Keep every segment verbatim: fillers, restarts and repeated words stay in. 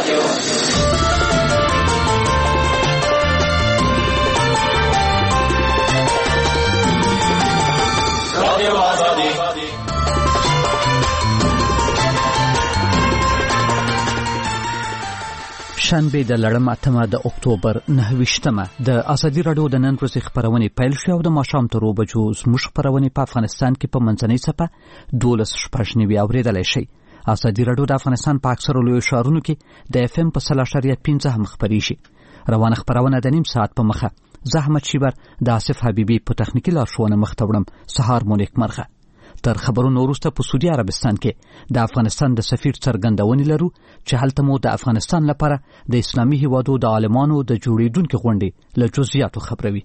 شنبه د لړم اتمه د اکتوبر نهه ویشتمه د ازادي راډیو د نن ورځې خبرونه پیل شو او د ماښام تر اوبه بجو زموږ خبرونه په افغانستان کې په منځنۍ څپه دولس شپږ نیوي اورېدلی شي. ازادي راډیو د افغانستان په اکثرو لویو ښارونو کې د اف ام په سل اعشاریه پنځه هم خپرېږي. روانه خبرونه د نیم ساعت په مخه زه احمد شیبر د آصف حبیبي په تخنیکي لارښوونه مخ ته وړم. سهار مو نیکمرغه. تر خبرونو وروسته په سعودي عربستان کې د افغانستان د سفیر څرګندونې لرو چې هلته مو د افغانستان لپاره د اسلامي هیوادو د عالمانو د جوړېدونکو غونډې له جزئیاتو خبروي.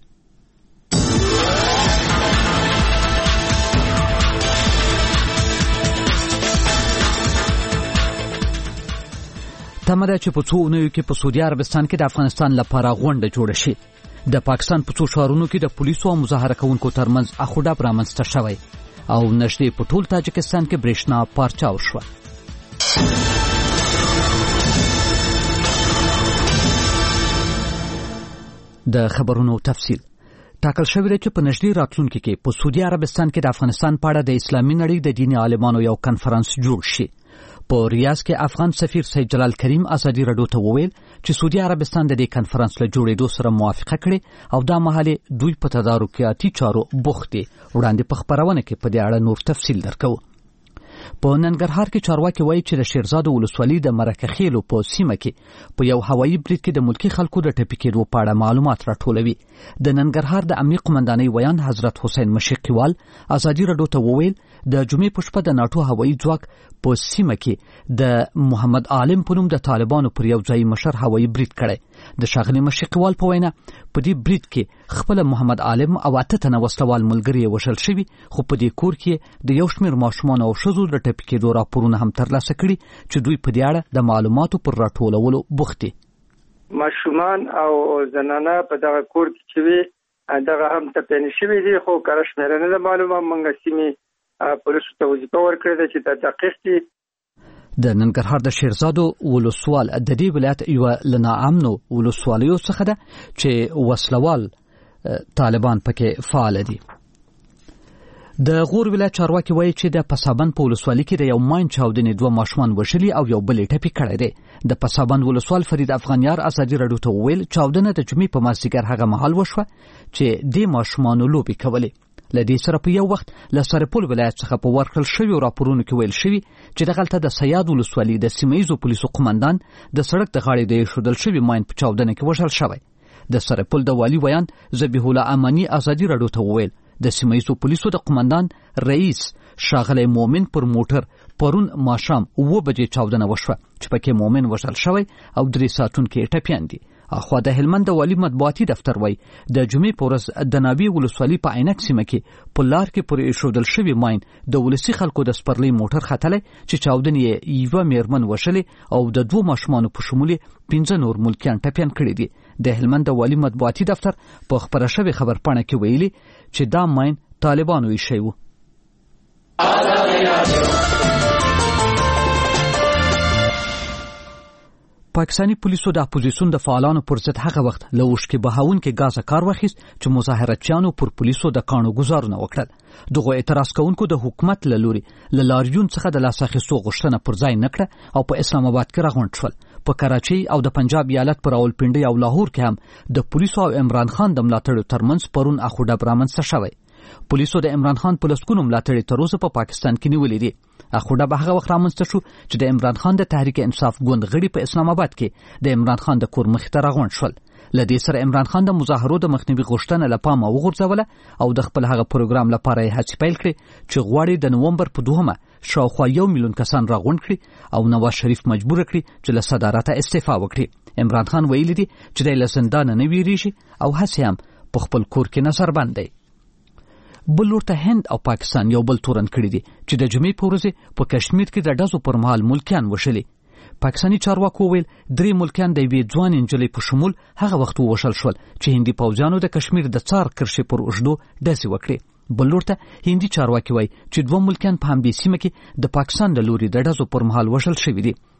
تمه ده چې په څو اونیو کې په سعودي عربستان کې د افغانستان لپاره غونډه جوړه شي. د پاکستان په څو ښارونو کې د پولیسو او مظاهره کوونکو ترمنځ اخوډب رامنځته شوی او نږدې په ټول تاجکستان کې برېښنا پارچاو شوه. د خبرونو تفصیل ټاکل شوی دی چې په نږدې راتلونکي کې په سعودي عربستان کې د افغانستان په اړه د اسلامي نړۍ د دیني عالمانو یو کنفرانس جوړ شي. په ریاض کې افغان سفیر سید جلال کریم ازادي راډیو ته وویل چې سعودي عربستان د دې کنفرانس له جوړېدو سره موافقه کړې او دا مهال دوی په تدارکاتي چارو بوخت دي. وړاندې په خبرونه کې په دې اړه نور تفصیل درکو. په ننګرهار کې چارواکي وایي چې د شیرزاد ولسوالۍ د مرکه خیلو په سیمه کې په یو هوایي برید کې د ملکی خلکو د ټپي کېدو په اړه معلومات راټولوي. د ننګرهار د امنیه قومندانۍ ویان حضرت حسین مشیقیوال ازادي راډیو ته وویل د جمعې په شپه د ناټو هوایي ځواک په سیمه کې د محمد عالم په نوم د طالبانو پر یو ځای مشر هوایي برید کړی. د ښاغلي مشیقیوال په وینا په دې برید کې خپل محمد عالم او اته تنه وسلوال ملګري وشل شوي، خو په دې کور کې د یو شمېر ماشومان او ښځو د ټپي کېدو راپورونه هم ترلاسه کړي چې دوی په دې اړه د معلوماتو پر راټولولو بوخت دي. ماشومان او زنانه په دغه کور کې چې وي دغه هم تپېنې شوي دي، خو کره شمېره نه ده معلومه. موږ سیمې پولیسو ته وظیفه ورکړې ده چې دا دقیق دي. د ننګرهار د شیرزادو ولسوال د دې ولایت یو له ناامنو ولسوالیو څخه ده چې وسلوال طالبان پکې فعال دي. د غور ولایت چارواکي وایي چې د پسابند په ولسوالۍ کې د یو ماین چاودنې دوه ماشومان وژلي او یو بل یې ټپي کړی دی. د پسابند ولسوال فرید افغانیار ازادي راډیو ته وویل چاودنه د جمعې په مازدیګر هغه مهال وشوه چې دې ماشومانو لوبې کولې. له دې سره په یو وخت له سرپل ولایت څخه په ورکړل شویو راپورونو کې ویل شوي چې دغلته د سیاد ولسوالۍ د سیمهیزو پولیسو قمندان د سړک د غاړې د ایښودل شوي ماین په چاودنه کې وژل شوی. د سرپل د والي ویان ذبیح الله امانی ازادي راډیو ته وویل د سیمهیزو پولیسو د قمندان رئیس ښاغلی مومن پر موټر پرون ماښام اوه بجې چاودنه وشوه چې پکې مومن وژل شوی او درې ساعتونکي یې ټپیان دي. اخوا د هلمند د والي مطبوعاتي دفتر وایي د جمعې په ورځ د ناوې ولسوالۍ په عینک سیمه کې په لار کې پرې ایښودل شوي ماین د ولسي خلکو د سپرلۍ موټر ختلی چې چاودنې یې یوه میرمن وژلې او د دوو ماشومانو په شمول یې پنځه نور ملکیان ټپیان کړي دي. د هلمند د والي مطبوعاتي دفتر په خپره شوې خبرپاڼه کې ویلي چې دا ماین طالبانو ایښی و. پاکستاني پولیسو د اپوزیسیون د فعالانو پر ضد هغه وخت له اوښکې بهاونکي ګازه کار واخیست چې مظاهراتچیانو پر پولیسو د کاڼو ګزارونه وکړل. دغو اعتراض کوونکو د حکومت له لوري له لاریون څخه د لاس اخیستو غوښتنه پر ځای نه کړه او په اسلام آباد کې راغونډ شول. په کراچۍ او د پنجاب ایالت په راولپنډۍ او لاهور کې هم د پولیسو او عمران خان د ملاتړو ترمنځ پرون اخوډب رامنځته شوی. پولیسو د عمران خان په لسګونو ملاتړي تر اوسه په پاکستان کې نیولي دي. اخوډب هغه وخت رامنځته شو چې د عمران خان د تحریک انصاف ګوند غړي په اسلام آباد کې د عمران خان د کور مخې ته راغونډ شول. له دې سره عمران خان د مظاهرو د مخنیوي غوښتنه له پامه وغورځوله او د خپل هغه پروګرام لپاره یې هڅې پیل کړې چې غواړي د نومبر په دوهمه شاوخوا یو میلیون کسان راغونډ کړي او نواز شریف مجبور کړي چې له صدارته استعفا وکړي. عمران خان ویلي دي چې دی له زندانه نه ویریږي او هسې هم په خپل کور کې نظربند دی. بل ورته هند او پاکستان یو بل تورن کړي دي چې د جمعې په ورځ په کشمیر کې د ډزو پر مهال ملکیان وشلي. پاکستاني چارواکو ویل درې ملکیان د یوې ځوانې نجلۍ په شمول هغه وخت ووژل شول چې هندي پوځیانو د کشمیر د څار کرښې پر اوږدو ډزې وکړې. بل ورته هندي چارواکي وایي چې دوه ملکیان په همدې سیمه کې د پاکستان د لوري د ډزو پر مهال وژل شوي دي.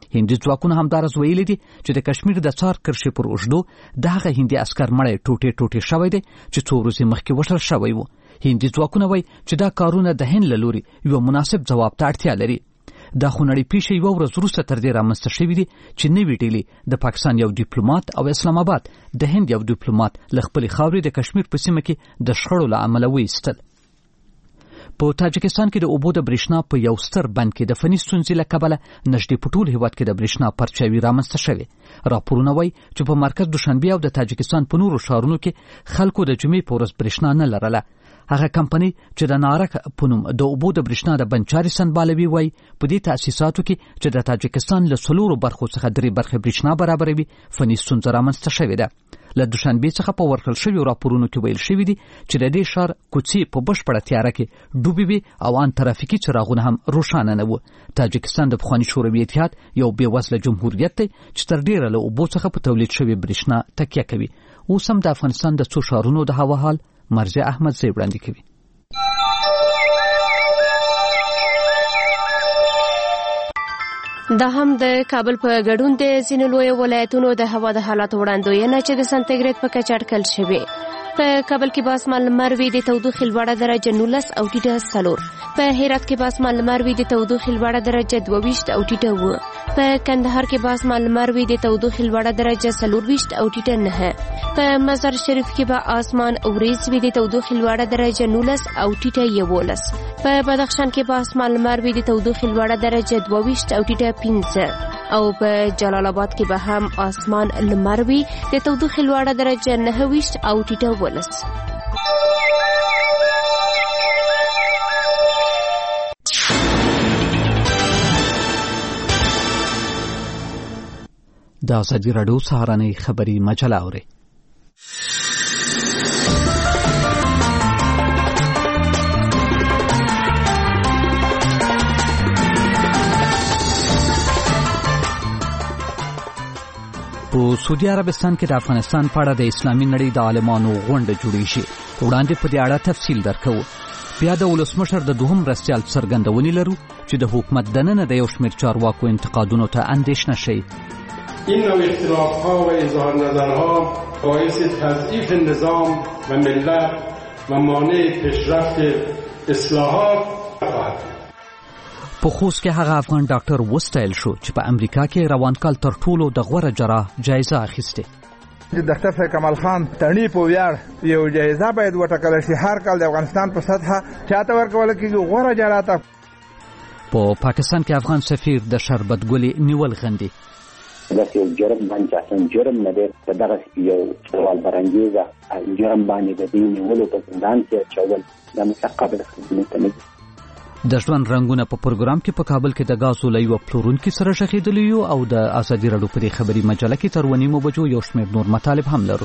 هندي ځواکونو همدارس ویلي دي چې د کشمیر د څار کرښې پر اوږدو دغه هندي عسكر مړی ټوټې ټوټې شوی دی چې څو ورځې مخکې وشل شوی و. هندي ځواکونه وایي چې دا کارونه د هند له لوري یو مناسب ځواب ته اړتیا لري. دا خو نړۍ پیښې یوه ورځ وروسته تر دې رامنځته شوي دي چې نوې ډلې د پاکستان یو ډیپلومات او اسلام آباد د هند یو ډیپلومات له خپلې خاورې د کشمیر په سیمه کې د شخړو له امله وایستل. په تاجکستان کې د اوبو د برېښنا په یو ستر بند کې د فني ستونزې له کبله نږدې په ټول هېواد کې د برېښنا پرچاوي رامنځته شوې. راپورونه وایي چې په مرکز دوشنبه او د تاجکستان په نورو ښارونو کې خلکو د جمعې په ورځ برېښنا نه لرله. هغه کمپنۍ چې د نارک په نوم د اوبو د برېښنا د بنچاري سنبالوي وایي په دې تاسیساتو کې چې د تاجکستان له څلورو برخو څخه درې برخې برېښنا برابروي فني ستونزه رامنځته شوې ده. له دوشنبې څخه په ورکړل شویو راپورونو کې ویل شوي دي چې د دې ښار کوڅې په بشپړه تیاره کې ډوبې وي او ان ترافیکي څراغونه هم روښانه نه وو. تاجکستان د پخواني شوروي اتحاد یو بېوزله جمهوریت دی چې تر ډېره له اوبو څخه په تولید شوې برېښنا تکیه کوي. اوس هم د افغانستان د څو ښارونو د هوا حال مرجع احمدزی وړاندې کوي. دا هم د کابل په ګډون د ځینو لوی ولایتونو د هوا د حالات وړاندوینه چې د سانتیګریډ په کچه اټکل شوې. په کابل کې به اسمان لمر وي، د تودوخې لوړه درجه نولس او ټیټه څلور. په هرات کې به اسمان لمر وي، د تودوخې لوړه درجه دوه ویشت او ټیټه اووه. په کندهار کې به اسمان لمر وي، د تودوخې لوړه درجه څلور ویشت او ټیټه نهه. په مزار شریف کې به اسمان اوریځ وي، د تودوخې لوړه درجه نولس او ټیټه یوولس. په بدخشان کې به اسمان لمر وي، د تودوخې لوړه درجه دوه ویشت او ټیټه پنځه. او په جلال آباد کې به هم اسمان لمر وي، د تودوخې لوړه درجه نهه ویشت او ټیټه ولس. د ازادي راډیو سهارنۍ خبري مجله اورئ. په سعودي عربستان کې د افغانستان په اړه د اسلامي نړۍ د عالمانو غونډه جوړیږي. وړاندې په دې اړه تفصیل درکو. بیا د ولسمشر د دوهم مرستیال څرګندونې لرو چې د حکومت دننه د یو شمېر چارواکو انتقادونو ته اندېښنه شي. این نوع اختلاف‌ها و اظهار نظرها باعث تضعیف نظام و ملت و مانع پیشرفت اصلاحات خواهد بود. په خوست کې هغه افغان ډاکټر وستایل شو چې په امریکا کې روان کال تر ټولو د غوره جراح جایزه اخیسته. د ډاکټر فیض کمال خان تڼي په ویاړ یو جایزه باید وټاکل شي. هر کال د افغانستان په سطح چاته ورکول کېږي غوره جراح ته. په پاکستان کې افغان سفیر د شربت ګلې نیول غندي. دا یو جرم باندې اصلا جرم نه دی، دغه یو سوال برانګیزه جرم باندې د دې نیولو په زندان کې چول د متقابل خدمت نه. د ژوند رنگونه په پروګرام کې په کابل کې د غازو لایو پلورونکو سره شخېدلی یو او د ازادي راډیو په خبري مجله کې تر ونیمو بجو یو شمېر نور مطالب هم لرو.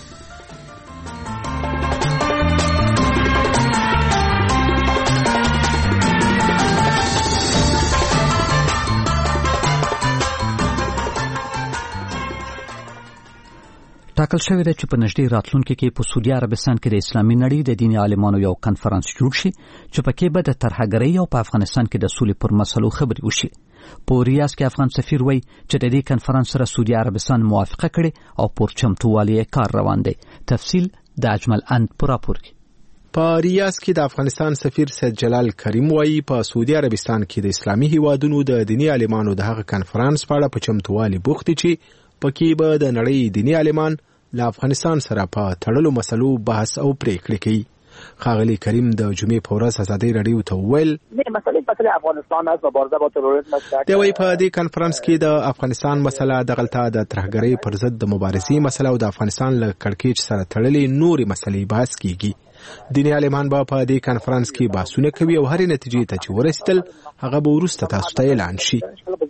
ټاکل شوی دی چې په نږدې راتلونکي کې په سعودي عربستان کې د اسلامي نړۍ د دیني عالمانو یو کنفرانس جوړ شي چې پکې به د ترهګرۍ او په افغانستان کې د سولې پر مسلو خبرې وشي. په ریاض کې افغان سفیر وایي چې د دې کنفرانس سره سعودي عربستان موافقه کړې او پر چمتووالي کار روان دی. تفصیل د اجمل اند پر راپور کې. په ریاض کې د افغانستان سفیر سید جلال کریم وایي په سعودي عربستان کې د اسلامي هیوادونو د دیني عالمانو د هغه کنفرانس په اړه په چمتووالي بوخت دي چې پکې به د نړۍ دیني عالمان له افغانستان سره په تړلو مسلو بحث او پریکړې کوي. ښاغلي کریم د جمعې په ورځ ازادي راډیو ته وویل مسلې په افغانستان از مبارزه با تروریسم است. دی وايي په دې کنفرانس کې د افغانستان مسله د غلطه د ترهګرۍ پر ضد د مبارزې مسله او د افغانستان له کړکېچ سره تړلې نورې مسلې بحث کیږي. دیني عالمان به په دې کنفرانس کې بحثونه کوي او هرې نتیجې ته چې ورسېدل هغه به وروسته تاسو ته اعلان شي.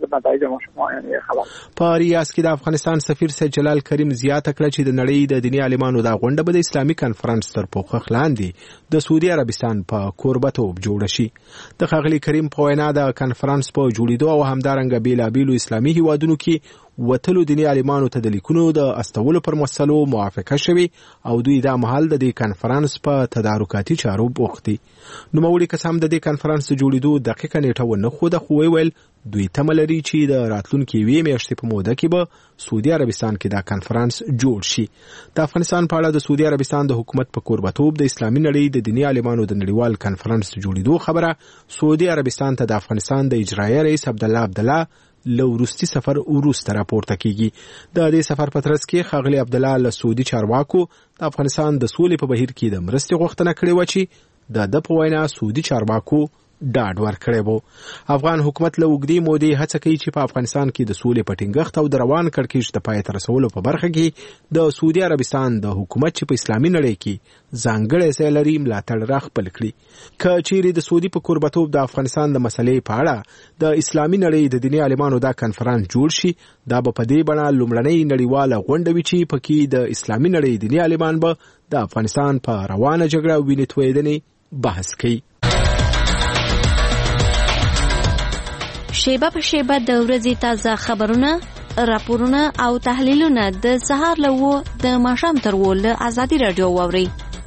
په ریاض کې د افغانستان سفیر سید جلال کریم زیاته کړه چې د نړۍ د دیني عالمانو دا غونډه به د اسلامي کنفرانس تر پوښښ لاندې د سعودي عربستان په کوربتوب جوړه شي. د ښاغلي کریم په وینا د کنفرانس په جوړېدو او همدارنګه بیلابیلو اسلامي هیوادونو کې وتلو دیني عالمانو ته د لیکونو د استولو پر مسلو موافقه شوي او دوی دا مهال د دې کانفرنس په تدارکاتي چارو بوخت دي. نوموړي کسان د دې کانفرنس د جوړېدو دقیقه نیټه ونه ښوده، خو ویل دوی تمه لري چې د راتلونکي یوې میاشتې په موده کې به سعودي عربستان کې دا کانفرنس جوړ شي. د افغانستان په اړه د سعودي عربستان د حکومت په کوربتوب د اسلامي نړۍ د دیني عالمانو د نړیوال کانفرنس جوړېدو خبره سعودي عربستان ته د افغانستان د اجرایي رئیس عبدالله عبدالله له وروستي سفر وروسته راپورته کیږي. د دې سفر په ترڅ کې ښاغلي عبدالله له سعودي چارواکو د افغانستان د سولې په بهیر کې د مرستې غوښتنه کړې وه چې د ده په وینا سعودي چارواکو ډاډ ورکړی وو. افغان حکومت له اوږدې مودې هڅه کوي چې په افغانستان کې د سولې په ټینګښت او د روان کړکېچ د پای ته رسولو په برخه کې د سعودي عربستان د حکومت چې په اسلامي نړۍ کې ځانګړی ځای لري ملاتړ راخپل کړي. که چیرې د سعودي په کوربتوب د افغانستان د مسلې په اړه د اسلامي نړۍ د دیني عالمانو دا کنفرانس جوړ شي، دا به په دې بڼه لومړنۍ نړیواله غونډه وي چې پکې د اسلامي نړۍ دیني عالمان به د افغانستان په روانه جګړه او وینې تویېدنې بحث کوي. شیبه په شیبه د ورځې تازه خبرونه، راپورونه او تحلیلونه د سهار له و د ماښام تر و له ازادي راډیو واورئ.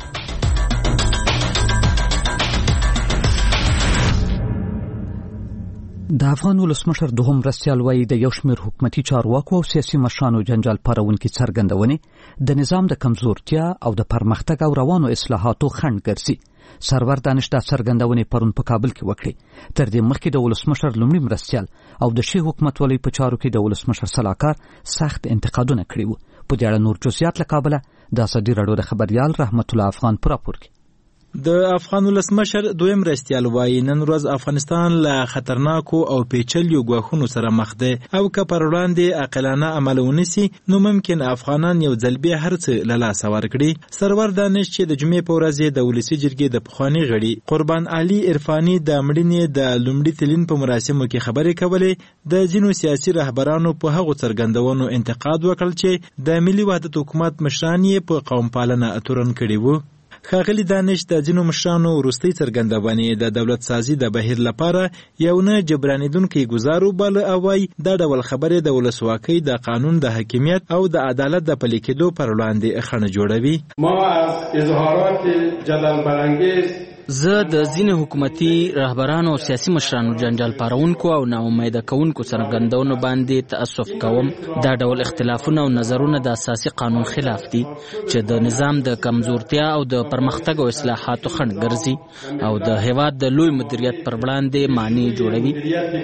د افغان ولسمشر دوهم مرستیال وایي د یو شمېر حکومتي چارواکو او سیاسي مشرانو جنجال پارونکي څرګندونې د نظام د کمزورتیا او د پرمختګ او روانو اصلاحاتو خنډ ګرځي. سرور دانش دا څرګندونې پرون په کابل کې وکړې. تر دې مخکې د ولسمشر لومړي مرستیال او د شي حکومتولۍ په چارو کې د ولسمشر سلاکار سخت انتقادونه کړي وو. په دې اړه نور جزئیات له کابله د ازادي راډیو د خبريال رحمت الله افغان پر راپور کې. د افغان ولسمشر دویم مرستیال وایي نن ورځ افغانستان له خطرناکو او پیچلیو ګواښونو سره مخ دی او که پر وړاندې عاقلانه عمل ونیسي نو ممکن افغانان یو ځل بیا هر څه له لاسه ورکړي. سرور دانش چې د جمعې په ورځ د ولسي جرګې د پخواني غړي قربان علي عرفاني د مړینې د لومړي تلین په مراسمو کې خبرې کولې د ځینو سیاسي رهبرانو په هغو څرګندونو انتقاد وکړ چې د ملي وحدت حکومت مشران یې په قوم پالنه اتورن کړي وو. ښاغلي دانش د ځینو مشرانو وروستۍ څرګندونې د دولت سازي د بهیر لپاره یو نه جبرانېدونکی ګزار وباله او وایي دا ډول خبرې د ولسواکۍ د قانون د حاکمیت او د عدالت د پلي کېدو پر وړاندې خنډ جوړوي. ما از اظهارات جدل برانگیز زه د ځینې حکومتي رهبرانو او سیاسي مشرانو جنجال پارونکو او ناامیده کوونکو څرګندونو باندې تأسف کوم. دا ډول اختلافونه او نظرونه د اساسي قانون خلاف دي چې د نظام د کمزورتیا او د پرمختګ او اصلاحاتو خنډ ګرځي او د هیواد د لوی مدیریت پر وړاندې مانع جوړوي.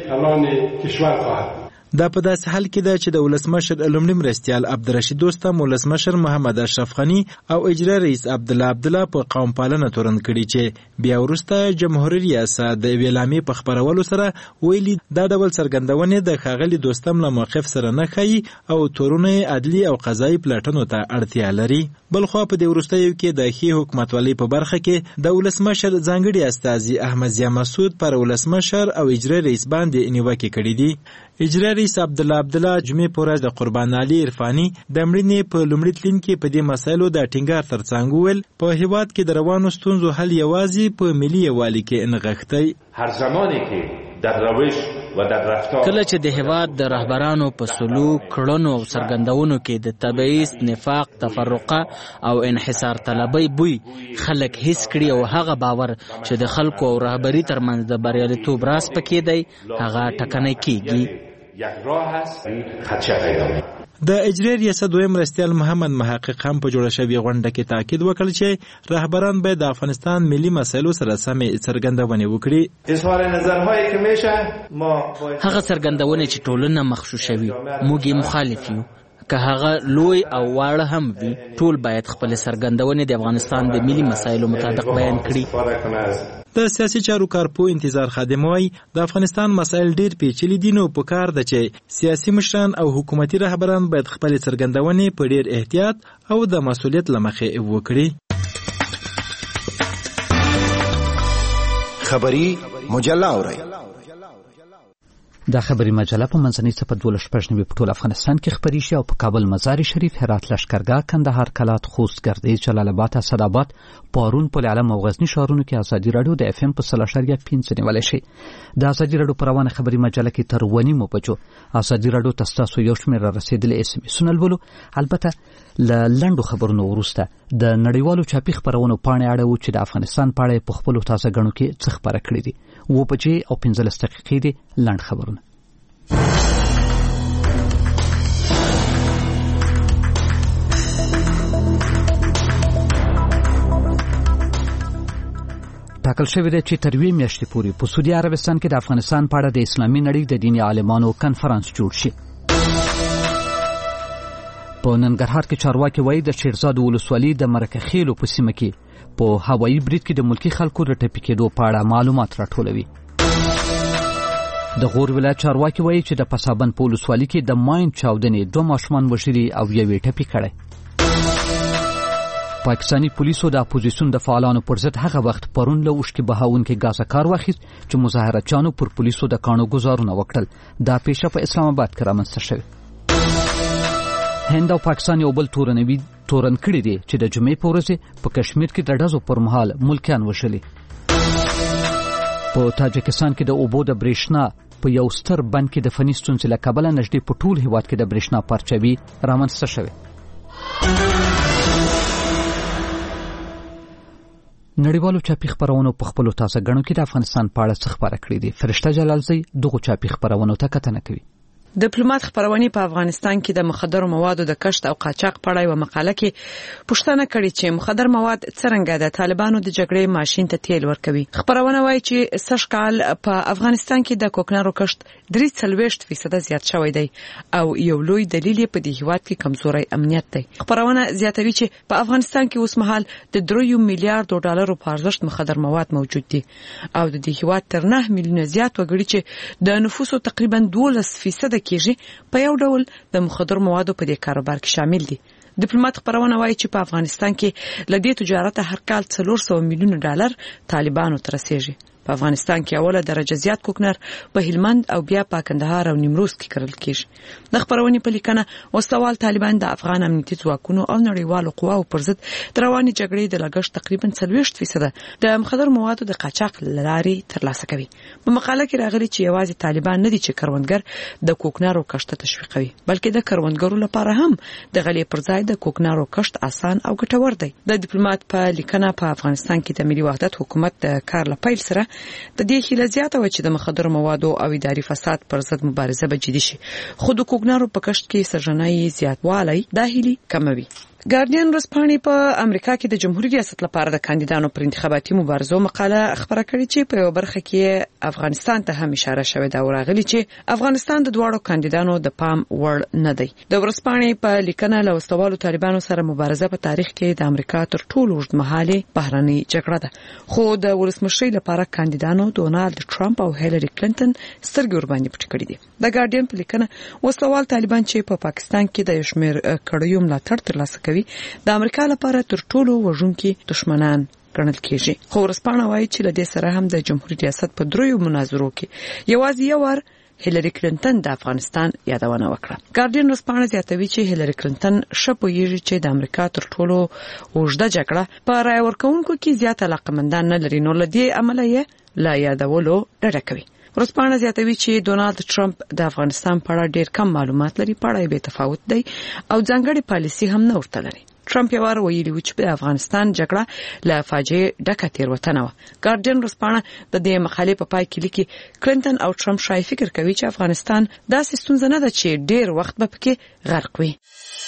دا په داسې حال کې ده چې د ولسمشر لومړي مرستیال عبدالرشید دوستم ولسمشر محمد اشرف غني او اجرایي رئیس عبدالله عبدالله په قوم پالنه تورن کړي چې بیا وروسته جمهوریت ریاست د اعلامیې په خبرولو سره ویلي دا ډول څرګندونې د ښاغلي دوستم له موقف سره نه ښیي او تورونه عدلي او قضایي پلټنو ته اړتیا لري. بلخوا په دې وروستیو کې د ښې حکومتولۍ په برخه کې د ولسمشر ځانګړي استازي احمد ضیا مسعود پر ولسمشر او اجرایي رئیس باندې نیوکې کړي دي. اجرایي رئیس عبدالله عبدالله جمعې په ورځ د قربان علي عرفاني د مړینې په لومړي تلین کې په دې مسایلو د ټینګار ترڅنګ وویل په هیواد کې د روانو ستونزو حل یوازې په ملي یووالي کې نغښتی. هر زمانی کې در روش و در رفتار کله چې د هیواد د رهبرانو په سلوک، کړنو او څرګندونو کې د تبعیض، نفاق، تفرقه او انحصار طلبۍ بوی خلک حس کړي او هغه باور چې د خلکو او رهبري ترمنځ د بریالیتوب راز پکې دی هغه ټکنی کیږي. یک راه است خدشه پیدا می. د اجرایي ریاست دویم مرستیال محمد محقق هم په جوړه شوې غونډه کې تاکید وکړ چې رهبران باید د افغانستان ملي مسایلو سره سمې څرګندونې وکړي. اظهار نظرهایی که میشه ما هغه څرګندونې چې ټولنه مخشوشوي موږ یې مخالف یو، که هغه لوی او واړه هم وي ټول باید خپل څرګندونې د افغانستان د ملي مسایلو مطابق بیان کړي. د سیاسي چارو کارپو انتظار خادم وایي د افغانستان مسایل ډیر پیچلي دي نو پکار ده چې سیاسي مشران او حکومتي رهبران باید خپل څرګندونې په ډیر احتیاط او د مسؤلیت له مخې وکړي. خبري مجله اورئ. دا خبري مجله په منځنۍ صفحه دولس شپږ په ټول افغانستان کې خبري شي او په کابل مزار شریف هرات لشکرګاه کندهار کلات خوست ګردیز جلال آباد اسداباد پارون پل علم او غزنی ښارونو کې ازادي رادیو د اف ام په صفر اشاریه پنځه نیول شي د ازادي رادیو پروانه خبري مجله کې تر ونی مو بچو ازادي رادیو تاسو یو شمېر رسیدلې اس ام اس نلولو البته ل لندو خبرونو ورسته د نړیوالو چاپی خبرونو پاڼې اړه چې د افغانستان په اړه په خپل تازه غنو کې څه خبره کړې دي و بجې او پنځلس دقیقې دي لند خبرونه ټاکل شوی دی چې تر یوې میاشتې پورې په سعودي عربستان کې د افغانستان په اړه د اسلامي نړۍ د دیني عالمانو کنفرانس جوړ شي. په ننګرهار کې چارواکي وایي د شیرزاد ولسوالۍ د مرکه خیلو په سیمه کې په هوایي برید کې د ملکی خلکو د ټپي کېدو په اړه معلومات راټولوي. د غور ولایت چارواکي وایي چې د پسابند په ولسوالۍ کې د ماین چاودنې دوه ماشومان وژلي او یوې ټپي کړی. پاکستانی پولیسو د اپوزیسیون د فعالانو پر ضد هغه وخت پرون له اوښکې بهاونکي ګازه کار واخیست چې مظاهرچیانو پر پولیسو د کاڼو ګزارونه وکړل. دا پیښه په اسلام آباد کې رامنځته شوې. هند او پاکستان یو بل تورنوي تورن کړي دي چې د جمعې په ورځ په کشمیر کې د ډزو پر مهال ملکیان وشلي. په تاجکستان کې د اوبو د برېښنا په یو ستر بند کې د فني ستونزې له کبله نږدې په ټول هیواد کې د برېښنا پرچاوي رامنځته شوې. نړیوالو چاپی خبرونو په خپل تازه غنو کې د افغانستان په اړه څه خبره کړې دي. فرشته جلالزی دغه چاپی خبرونو ته کتنه کوي. ډیپلوماټ خبرونې په افغانستان کې د مخدر موادو د کشت او قاچاق په اړه یو مقاله کې پوښتنه کړې چې مخدر مواد څنګه د طالبانو د جګړې ماشين ته تیل ورکوي. خبرونه وایي چې سږ کال په افغانستان کې د کوکنارو کشت درې څلوېښت فیصد زیات شوی دی او یو لوی دلیل په دې هیواد کې کمزوري امنیت دی. خبرونه زیاتوي چې په افغانستان کې اوس مهال د درې میلیارډ ډالرو په ارزښت مخدر مواد موجود دي او د دې هیواد تر نه میلیونه زیات وګړي چې د نفوسو تقریبا دولس فیصد کېږي په یو ډول د مخدر موادو په دې کاروبار کې شامل دي. ډیپلوماټ خبرونه وایي چې په افغانستان کې لدې تجارت هر کال څلور سوه میلیونه ډالر طالبانو ته رسیږي. په افغانستان کې اوله درجه زیات کوکنار په هلمند او بیا په کندهار او نیمروز کې کرل کېږي. د خبرونې په لیکنه وسوال طالبان د افغان امنیتي ځواکونو او نړیوالو قواو پر ضد رواني جګړې د لګښت تقریبا څلوېښت فیصد د مخدر موادو د قاچاق لارې ترلاسه کوي. په مقاله کې راغلي چې یوازې طالبان نه دي چې کروندګر د کوکنارو کشت تشویقوي بلکې د کروندګرو لپاره هم د غلې پر ځای د کوکنارو کشت آسان او ګټور دی. د ډیپلوماټ په لیکنه په افغانستان کې د ملي وحدت حکومت د کار لپاره سره د دې هیله زیاته و چې د مخدر موادو او اداري فساد پر ضد مبارزه به جدي شي خو د کوکنارو په کشت کې سرجنای زیاتوالی د هیلي کموي. ګارډین ورځپاڼې په امریکا کې د جمهوریت ریاست لپاره د کاندیدانو پر انتخاباتي مبارزو مقاله خبره کړې چې په یو برخه کې افغانستان ته هم اشاره شوې ده او راغلي چې افغانستان د دواړو کاندیدانو د پام وړ نه دی. د ورځپاڼې په لیکنه له وسوالو طالبانو سره مبارزه په تاریخ کې د امریکا تر ټولو اوږدمهاله بهرنۍ جګړه ده خو د ولسمشرۍ لپاره کاندیدانو ډونالد ټرمپ او هیلری کلینټن سترګې ور باندې پټې کړې دي. د ګارډین په لیکنه وسوال طالبان چې په پاکستان کې د یشمیر کړیو ملاتړ ترلاسه د امریکا لپاره تر ټولو وژونکي دشمنان ګڼل کېږي. خو ورځپاڼه وایي چې له دې سره هم د جمهوریت ریاست په دریو مناظرو کې یوازې یو وار هیلری کلینټن د افغانستان یادونه وکړه. ګارډین ورځپاڼه زیاتوي چې هیلری کلینټن ښه پوهیږي چې د امریکا تر ټولو اوږده جګړه په رای ورکوونکو کې زیات علاقمندان نه لري نو له دې امله یې لا یادولو ډډه کوي. ورځپاڼه زیاتوي چې ډونالد ټرمپ د افغانستان په اړه ډېر کم معلومات لري په اړه به تفاوت دی او ځانګړي پالیسي هم نه ورته لري. ټرمپ یې وار ویلي و چې په افغانستان جګړه له فاجعې ډکه تېروتنه وه. ګارډین ورځپاڼه د دې مقالې په پای کې لیکي کلینټن او ټرمپ شای فکر کوي چې افغانستان داسې ستونزه نه ده چې ډېر وخت به پکې غرق وي.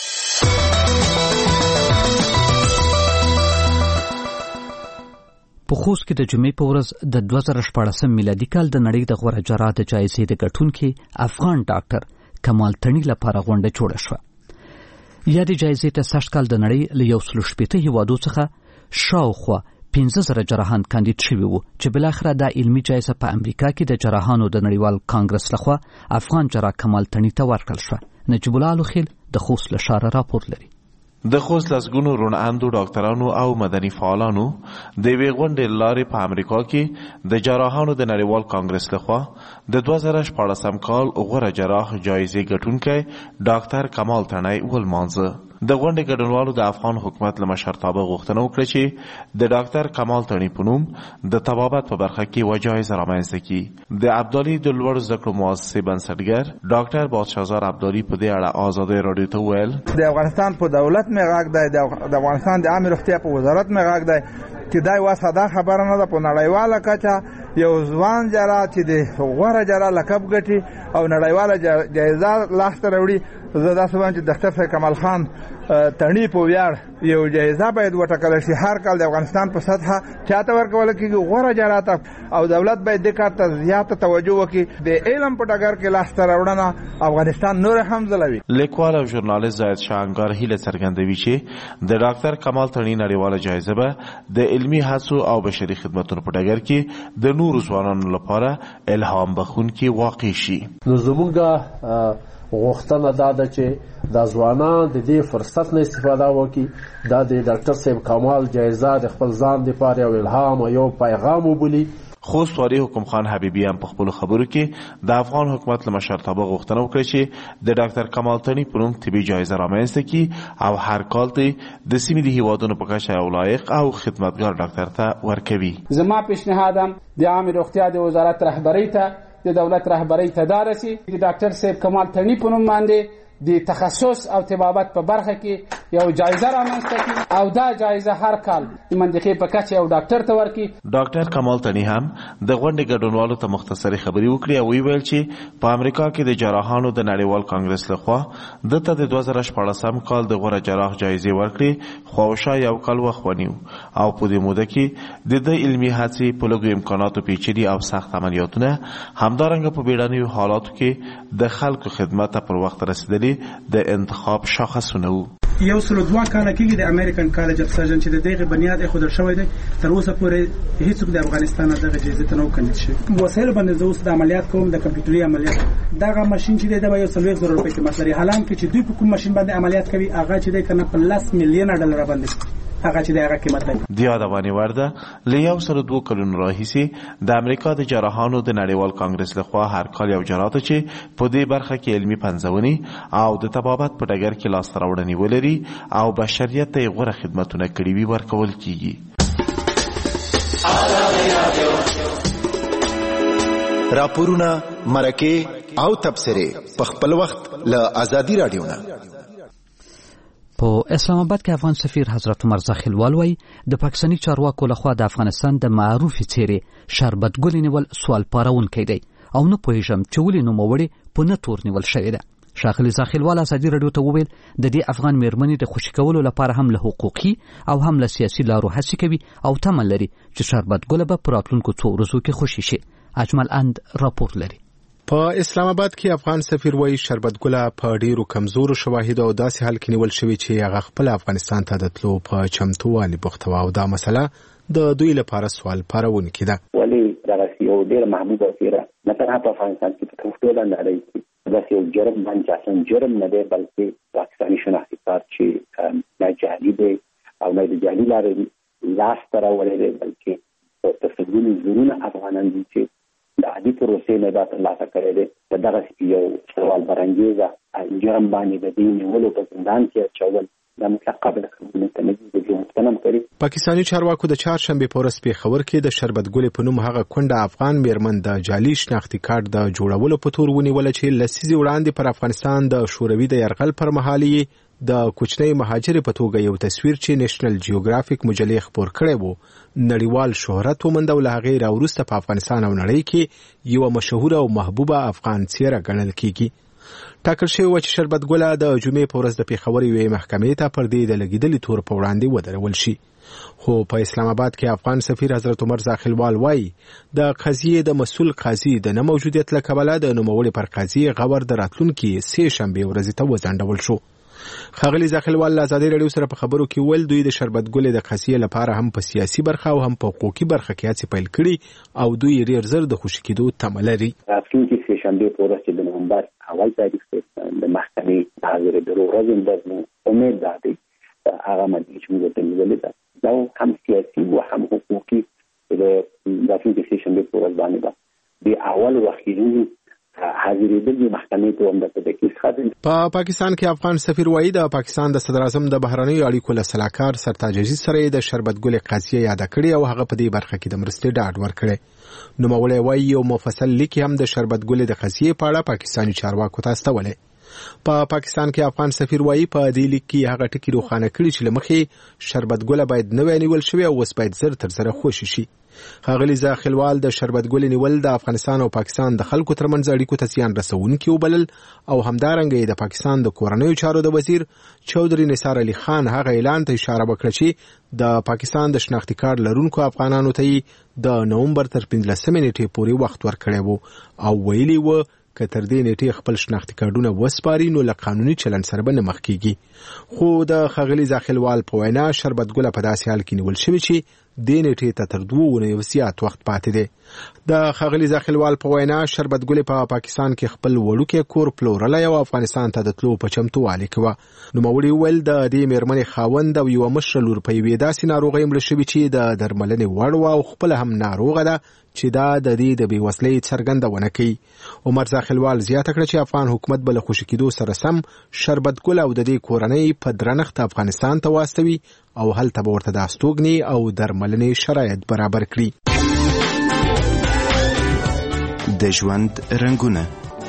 په خوست کې د جمعې په ورځ د دوه زره شپاړسم میلادي کال د نړۍ د غوره جراحت جایزې د ګټونکي افغان ډاکټر کمال تڼي لپاره غونډه جوړه شوه. یادې جایزې ته سږ کال د نړۍ له یو سل شپېته هیوادو څخه شاوخوا پنځه زره جراحان کاندید شوي وو چې بلاخره دا علمي جایزه په امریکا کې د جراحانو د نړیوال کانګرس لخوا افغان جراح کمال تڼي ته ورکړل شوه. نجیب الله الخیل د خوست له ښاره راپور لري. د خوست لسګونو روڼاندو ډاکټرانو او مدني فعالانو د یوې غونډې لارې په امریکا کې د جراحانو د نړیوال کانګرس لخوا د دوه زره شپاړسم کال غوره جراح جایزې ګټونکی ډاکټر کمال تڼۍ ولمانځه. د غونډې ګډونوالو د افغان حکومت له مشرتابه غوښتنه وکړه چې د ډاکټر کمال تڼۍ په نوم د طبابت په برخه کې یوه جایزه رامنځته کړي. د ابدالي د لوړو زده کړو مؤسسې بنسټګر ډاکټر بادشاهزار ابدالي په دې اړه ازادۍ راډیو ته وویل د افغانستان په دولت مې غږ دی، د افغانستان د عامه روغتیا په وزارت مې غږ دی چې دا یوه ساده خبره نه ده. په نړیواله کچه یو ځوان جراح چې د غوره جراح لقب ګټي او نړیواله جایزه لاسته راوړي، زه داسې وایم چې ډاکټر صاحب کمال خان تڼۍ په ویاړ یو جایزه باید وټاکل شي. هر کال د افغانستان په سطحه چاته ورکول کېږي غوره جراح ته، او دولت باید دې کار ته زیاته توجه وکړي. د علم په ډګر کې لاسته راوړنه افغانستان نور هم ځلوي. لیکوال او ژورنالیست زاهد شاه انګار هیله څرګندوي چې د ډاکټر کمال تڼۍ نړیواله جایزه به د علمي هڅو او بشري خدمتونو په ډګر کې د نورو ځوانانو لپاره الهام بخښونکې واقع شي. نو زمونږ غوښتنه دا ده چې د ځوانان د دې فرصت نه استفاده وکړي، دا د ډاکټر صاحب کمال جایزه د خپل ځان لپاره یو الهام او یو پیغام وبولي. خوست والي حکم خان حبیبي هم په خپلو خبرو کې د افغان حکومت له مشرتابه غوښتنه وکړه چې د ډاکټر کمال تڼۍ په نوم طبي جایزه رامنځته کړي او هر کال ته د سیمې د هیوادونو په کچه یو لایق او خدمتګار ډاکټر ته ورکوي. زما پیشنهادم د عامه روغتیا د وزارت رهبرۍ ته، د دولت رهبرۍ ته دا رسي چې ډاکټر صاحب کمال تڼۍ په نوم باندې د تخصص او طبابت په برخه کې یو جایزه رامنځته کړي او دا جایزه هر کال د منطقې په کچه یو ډاکټر ته ورکړي. ډاکټر کمال تڼۍ هم د غونډې ګډونوالو ته مختصرې خبرې وکړې او ویل چې په امریکا کې د جراحانو د نړیوال کانګرس لخوا دته د دوه زره شپاړسم کال د غوره جراح جایزې ورکړې، خو شا یو کال وخت ونیو او په دې موده کې د د علمي هڅې په لږو امکاناتو پیچلي او سخت عملیاتونه همدارنګه په بیړنیو حالاتو کې د خلکو خدمت ته پر وخت رسیدلي د انتخاب شاخصونه وو. یو سل دوه کاله کېږي د امریکن کالج اف سرجن چې د دغه بنیاد ایښودل شوی دی، تر اوسه پورې هیڅوک د افغانستان دغه جایزه ته نه وکړل شي. وسایل باندې زه اوس د عملیات کوم، د کمپیوټري عملیات دغه ماشين چې دی د یو څلوېښت زره روپۍ قیمت لري، حالان کې چې دوی په کوم ماشين باندې عملیات کوي هغه چې دی کنه په لس میلیونه ډالر باندې هغه چې دغه قیمت لري. د یادونه ورده له یو سل دوه کلونو راهیسې د امریکا د جراحانو د نړیوال کانګرس لخوا هر کال یو جراح ته چې په دې برخه کې علمي پنځونې او د طبابت په ډګر کې لاسته راوړنې ولري او بشریت ته غوره خدمتونه کړي وي ورکول کیږي. راپورونه، مرکې او تبصرې په خپل وخت له ازادي رادیو نه. په اسلام آباد کې افغان سفیر حضرت عمر زاخیلوال وایي د پاکستاني چارواکو لخوا د افغانستان د معروفې څیرې شربت ګل نیول سوال پارونکی دی او نه پوهیږم چې ولې نوموړې په نه تور نیول شوې ده. ښاغلي زاخیلوال ازادي راډیو ته وویل د دې افغان میرمنې د خوشي کولو لپاره هم له حقوقي او هم له سیاسي لارو هڅې کوي او تمه لري چې شربت ګل به په راتلونکو څو ورځو کې خوشي شي. اجمل اند راپور لري. په اسلام آباد کې افغان سفیر وایي شربت ګله په ډیرو کمزورو شواهدو او داسې حال کې نیول شوی چې هغه خپل افغانستان ته د تلو په چمتووالي بوخته او دا مسله د دوی لپاره سوال پارونکې ده. ولې دغه یو ډېر محبوبه څیره نه تنها په افغانستان کې په ټوله نړۍ کې داسې یو جرم باندې اصلا جرم نه دی بلکې پاکستاني شناختی کارت چې نه جعلي دی او نه د جعلي لارې لاسته راوړی دی بلکې په تصورونو زرونه افغانان دي چې د عادي پروسې نه دا ترلاسه کړی دی. په دغه یو سوال برانګیزه جرم باندې د دې نیولو په زندان کې اچول دا مطلق قابل قبول نه دی. د محترم کړي پاکستاني چارواکو د چهارشنبه په ورځ پیښور کې د شربت ګلې په نوم هغه کونډه افغان میرمن د جعلي شناختی کارت د جوړولو په تور ونیول چې لسیزې وړاندې پر افغانستان د شوروي د یرغل پر مهال د کوچنی مهاجر په توګه یو تصویر چې نېشنل جیوګرافیک مجلې خپور کړی وو نړیوال شهرت وموند او له هغې راوروسته په افغانستان او نړۍ کې یوه مشهوره او محبوبه افغان څیره ګڼل کیږي. ټاکل شوی و چې شربت ګله د جمعې په ورځ د پیښور یوې محکمې ته پر دې د لګېدلي تور په وړاندې ودرول شي. خو په اسلام آباد کې افغان سفیر حضرت عمر زاخیلوال وایي د قضیې د مسؤل قاضي د نه موجودیت له کبله د نوموړي پر قاضي غور د راتلونکي سې شنبې ورځې ته وځنډول شو. ښاغلي زاخیلوال له ازادي راډیو سره په خبرو کې ویل دوی د شربت ګلې د قضیې لپاره هم په سیاسي برخه او هم په حقوقي برخه کې هڅې پیل کړي او دوی ډېر ژر د خوشي کېدو تمه لري. راتلونکي سې شنبې په ورځ چې د نومبر اول تاریخ د محکمې د حاضرېدلو ورځ ده، امید دا دی هغه ماده چې موږ ته نیولې ده دا هم سیاسي او هم حقوقي د راتلونکي سې شنبې په ورځ باندې ده د اول وکیلونو حاضرېدل د محکمې ته هم د تدقیق خاطر. په پاکستان کې افغان سفیر وایي د پاکستان د صدر اعظم د بهرنیو اړیکو له سلاکار سرتاج عزیز سره د شربت ګل قضیه یاد کړې او هغه په دې برخه کې د مرستې ډاډ ورکړي. نو مولوی وایي یو مفصل لیک هم د شربت ګل د قضیه په اړه پاکستاني چارواکو ته استولې. په پاکستان کې افغان سفیر وایي په دې لیک کې هغه ټکي روښانه کړي چې لمخې شربت ګل باید نه وینول شي او اوس باید زر تر زر خوشي شي. ښاغلي زاخلوال د شربت ګل نیول د افغانستان او پاکستان د خلکو ترمنځ اړیکو ته زیان رسونکي وبلل او همدارنګه د پاکستان د کورنیو چارو د وزیر چودري نثار علي خان هغه اعلان ته اشاره وکړه چې د پاکستان د شناختی کارت لرونکو افغانانو ته د نومبر تر پنځلسمې نیټې پورې وخت ورکړی وو او ویلي وو که تر دې نیټې خپل شناختی کارتونه وسپاري نو له قانوني چلن سره به نه مخ کیږي. خو د ښاغلي زاخلوال په وینا شربت ګل په داسې حال کې نیول شوی چې د نیټې ته تر دوه اونیو زیات وخت پاتې دی. د ښاغلي زاخلوال په وینا شربت ګل په پاکستان کې خپل وړوکی کور پلورلی او افغانستان ته د تلو په چمتووالي کې وه. نوموړي وویل د دې مېرمنې خاوند او یوه مشره لور په یوې داسې ناروغۍ مړه شوي چې د درملنې وړ وه او خپله هم ناروغه ده چې دا د دې د بېوسلۍ څرګندونه کوي. عمر زاخلوال زیاته کړه چې افغان حکومت به له خوشي کېدو سره سم شربت ګل او د دې کورنۍ په درنښت افغانستان ته واستوي او هلته به ورته د استوګنې او درملنې شرایط برابر کړي. د ژوند رنګونه.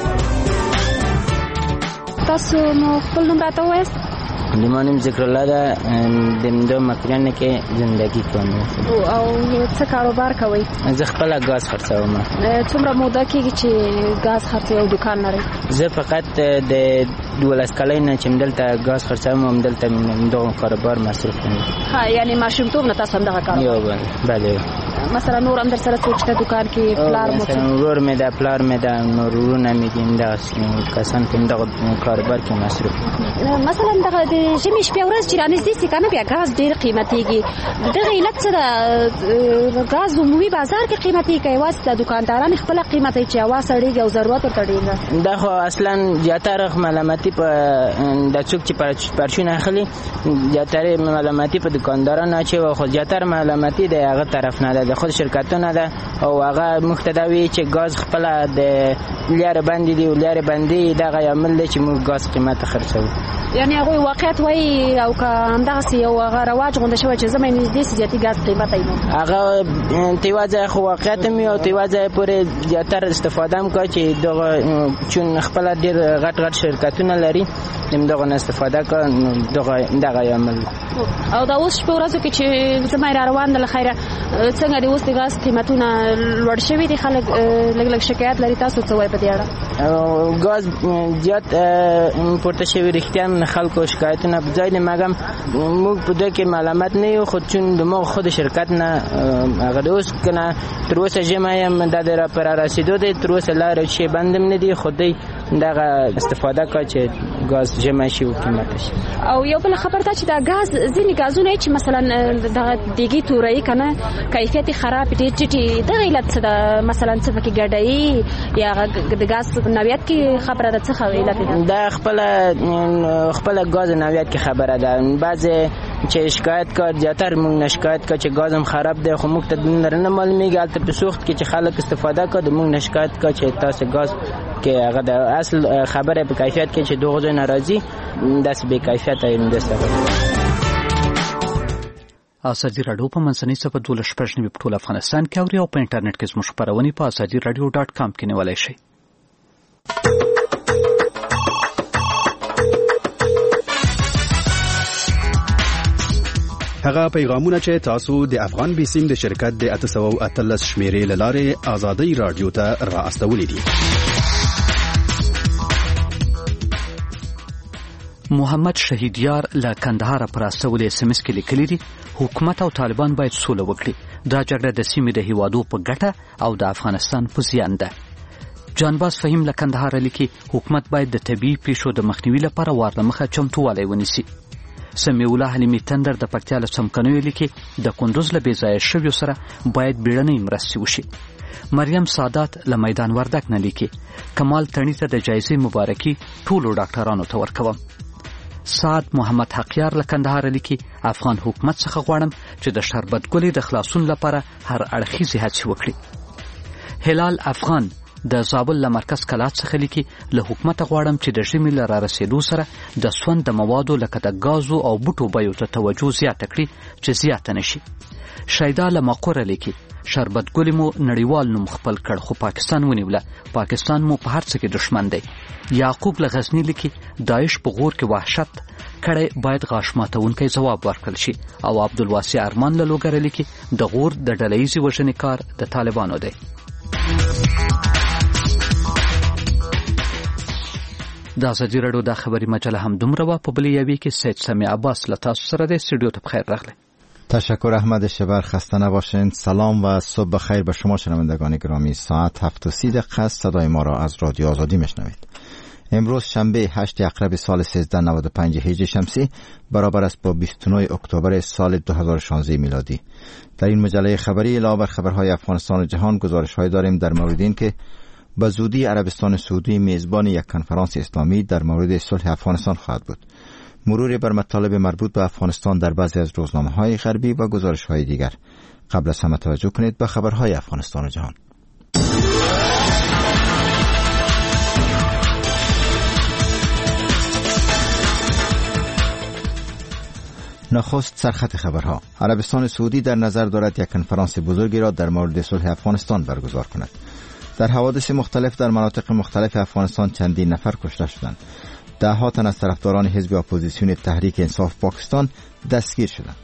تاسو نو خپل نوم راته ووایاست؟ لیمانیم ذکر الله ده د دو مکرانه کې زندگی کوم. او څه کاروبار کوئ؟ زه خپل غاز خرڅوم. څومره موده کېږي چې غاز خرڅوئ او دکان لرئ؟ زه فقط د دولس کلۍ نه چې دلته غاز خرڅوم او دلته دغه کاروبار مصروف یم. ها یعنی ماشومتوب نه تاسو هم دغه کار؟ یو بله. مثلا نور هم در سره څوک شته دکان کې پلار مو؟ مثلا ورور مې ده پلار مې ده نور ورونه مې دي همدغسې کسان چې دغه کاروبار کې مصروف. مثلا دغه د ژمي شپې ورځ چې رانږدې سي که نه بیا ګاز ډېر قیمتېږي. دغه علت څه ده؟ ګاز عمومي بازار کې قیمتېږي که یوازې د دوکانداران خپله قیمتوي چې هوا سړېږي او ضرورت ورته ډېر؟ دا خو اصلا زیاتره ملامتي په د څوک چې پرچون اخلي زیاتره ملامتي په دوکاندارانو اچوي خو زیاتره ملامتي د هغه طرف نه ده د خود شرکتونه ده او هغه موږ ته دا وایي چې ګاز خپله د لیارې بندې دي او لیارې بندې دغه عامل دی چې موږ ګاز قیمته خرڅوو. یعنی هغوی واقعیت وایي او که همدغسې یو هغه رواج غونډه شوی چې زه مې نږدې سي زیاتي ګاز قیمته یم هغه ته یوه ځای خو واقعیت هم وي او ته یوه ځای پورې زیاتره استفاده هم کوه چې دغه چون خپله ډېر غټ غټ شرکتونه لري همدغه نه استفاده کوه نو دغه دغه عامل او دا اوس شپې ورځو کې چې زه مې را روان ده له خیره څنګه د اوس د ګاز قیمتونه لوړ شوي دي خلک لږ لږ شکایت لري تاسو څه وایي په دې اړه؟ ګاز زیات پورته شوي رښتیا خلکو شکایتونه په ځای دي مګم موږ په دې کې معلومات نه یو خو چون د موږ خود شرکت نه هغه د اوس که نه تر اوسه ژمی یم دا د پر رسېدو دی تر اوسه لارې چې بند هم نه دي خو دی دغه استفاده کوه چې ګاز ژمی شي او قیمته شي. او یو بله خبر ده چې دا ګاز ځینې ګازونه چې مثلا دغه دیګي تورایي که نه کیفیت یې خراب ډېر ټیټ دغه علت څه ده؟ مثلا څه پکې ګډوي یا د ګاز نوعیت کې خبره ده څه علت ده؟ دا خپله خپله ګاز نوعیت کې خبره ده. بعضې چې شکایت کړ زیاتره موږ نه شکایت کړ چې ګاز هم خراب دی خو موږ ته دومره نه معلومېږي هلته په سوخت کې چې خلک استفاده کړ د موږ نه شکایت کړ چې تاسو ګاز کې هغه د اصل خبره په کیفیت کې چې دغه ځای نه راځي داسې بې کیفیته یې د سبب. ازادي راډیو په منځنۍ صفحه دولس شپږ نوي په ټول افغانستان کې اوري او په انټرنیټ کې زموږ خپرونې په ازادي راډیو ډاټ کام کې نیولی شئ. هغه پیغامونه چې تاسو د افغان بیسیم د شرکت د اته سوه او اتلس شمیرې له لارې ازادي راډیو ته را استولي دي. محمد شهیدیار له کندهار پر استولې اس ام اس کې لیکلي دي حکومت او طالبان باید سوله وکړي. دا جګړه د سیمې د هیوادو په ګټه او د افغانستان په زیان ده. جانباز فهیم له کندهار لیکي حکومت باید د طبیعي پیښو د مخنیوي لپاره وارلمخه چمتووالی ونیسي. سمیع الله حلیمي تندر د پکتیا له څمکنیو لیکي د کندوز له بېځایه شویو سره باید بیړنۍ مرستې وشي. مریم سادات له میدان وردک نه لیکي کمال تڼي ته د جایزې مبارکي ټولو ډاکټرانو ته ورکوم. سعد محمد حقیار له کندهار لیکي افغان حکومت څخه غواړم چې د شربت ګلې د خلاصون لپاره هر اړخیزې هڅې وکړي. هلال افغان د زابل له مرکز کلات څخه لیکي له حکومت غواړم چې د ژمي له رارسېدو سره د سون د موادو لکه د غازو او بوټو بیو ته توجه زیاته کړي چې زیاته نشي. شیدا له مقوره لیکي شربت ګلې مو نړیوال نوم خپل کړ خو پاکستان ونیوله. پاکستان مو په هر څه کې دشمن دی. یعقوب له غزنی لیکي داعش په غور کې وحشت کړي باید غاښ ماتونکی ځواب ورکړل شي. او عبدالواسع ارمان له لوګره لیکي د غور د ډلهیزې وژنې کار د طالبانو دی. د ازادي راډیو د خبري مجله هم دومره وه. په بلې یوې کې سید سمیع عباس له تاسو سره دی. استودیو ته بخیر راغلی. تشکر احمد شبر، خسته نباشین. سلام و صبح بخیر به شما شنوندگان گرامی. ساعت هفت و سی دقیقه است. صدای ما را از رادیو آزادی میشنوید. امروز شنبه هشت اقرب سال سیزده نود و پنج هجری شمسی برابر است با بیست و نه اکتبر سال دو هزار و شانزده میلادی. در این مجله خبری علاوه بر خبرهای افغانستان و جهان گزارش‌های داریم در مورد این که به زودی عربستان سعودی میزبان یک کنفرانس اسلامی در مورد صلح افغانستان خواهد بود. مرور بر مطالب مربوط به افغانستان در بعضی از روزنامه‌های غربی و گزارش‌های دیگر. قبل از همه توجه کنید به خبرهای افغانستان و جهان. نخست سرخط خبرها. عربستان سعودی در نظر دارد یک کنفرانس بزرگی را در مورد صلح افغانستان برگزار کند. در حوادث مختلف در مناطق مختلف افغانستان چندین نفر کشته شدند. ده ها تن از طرفداران حزب اپوزیسیون تحریک انصاف پاکستان دستگیر شدند.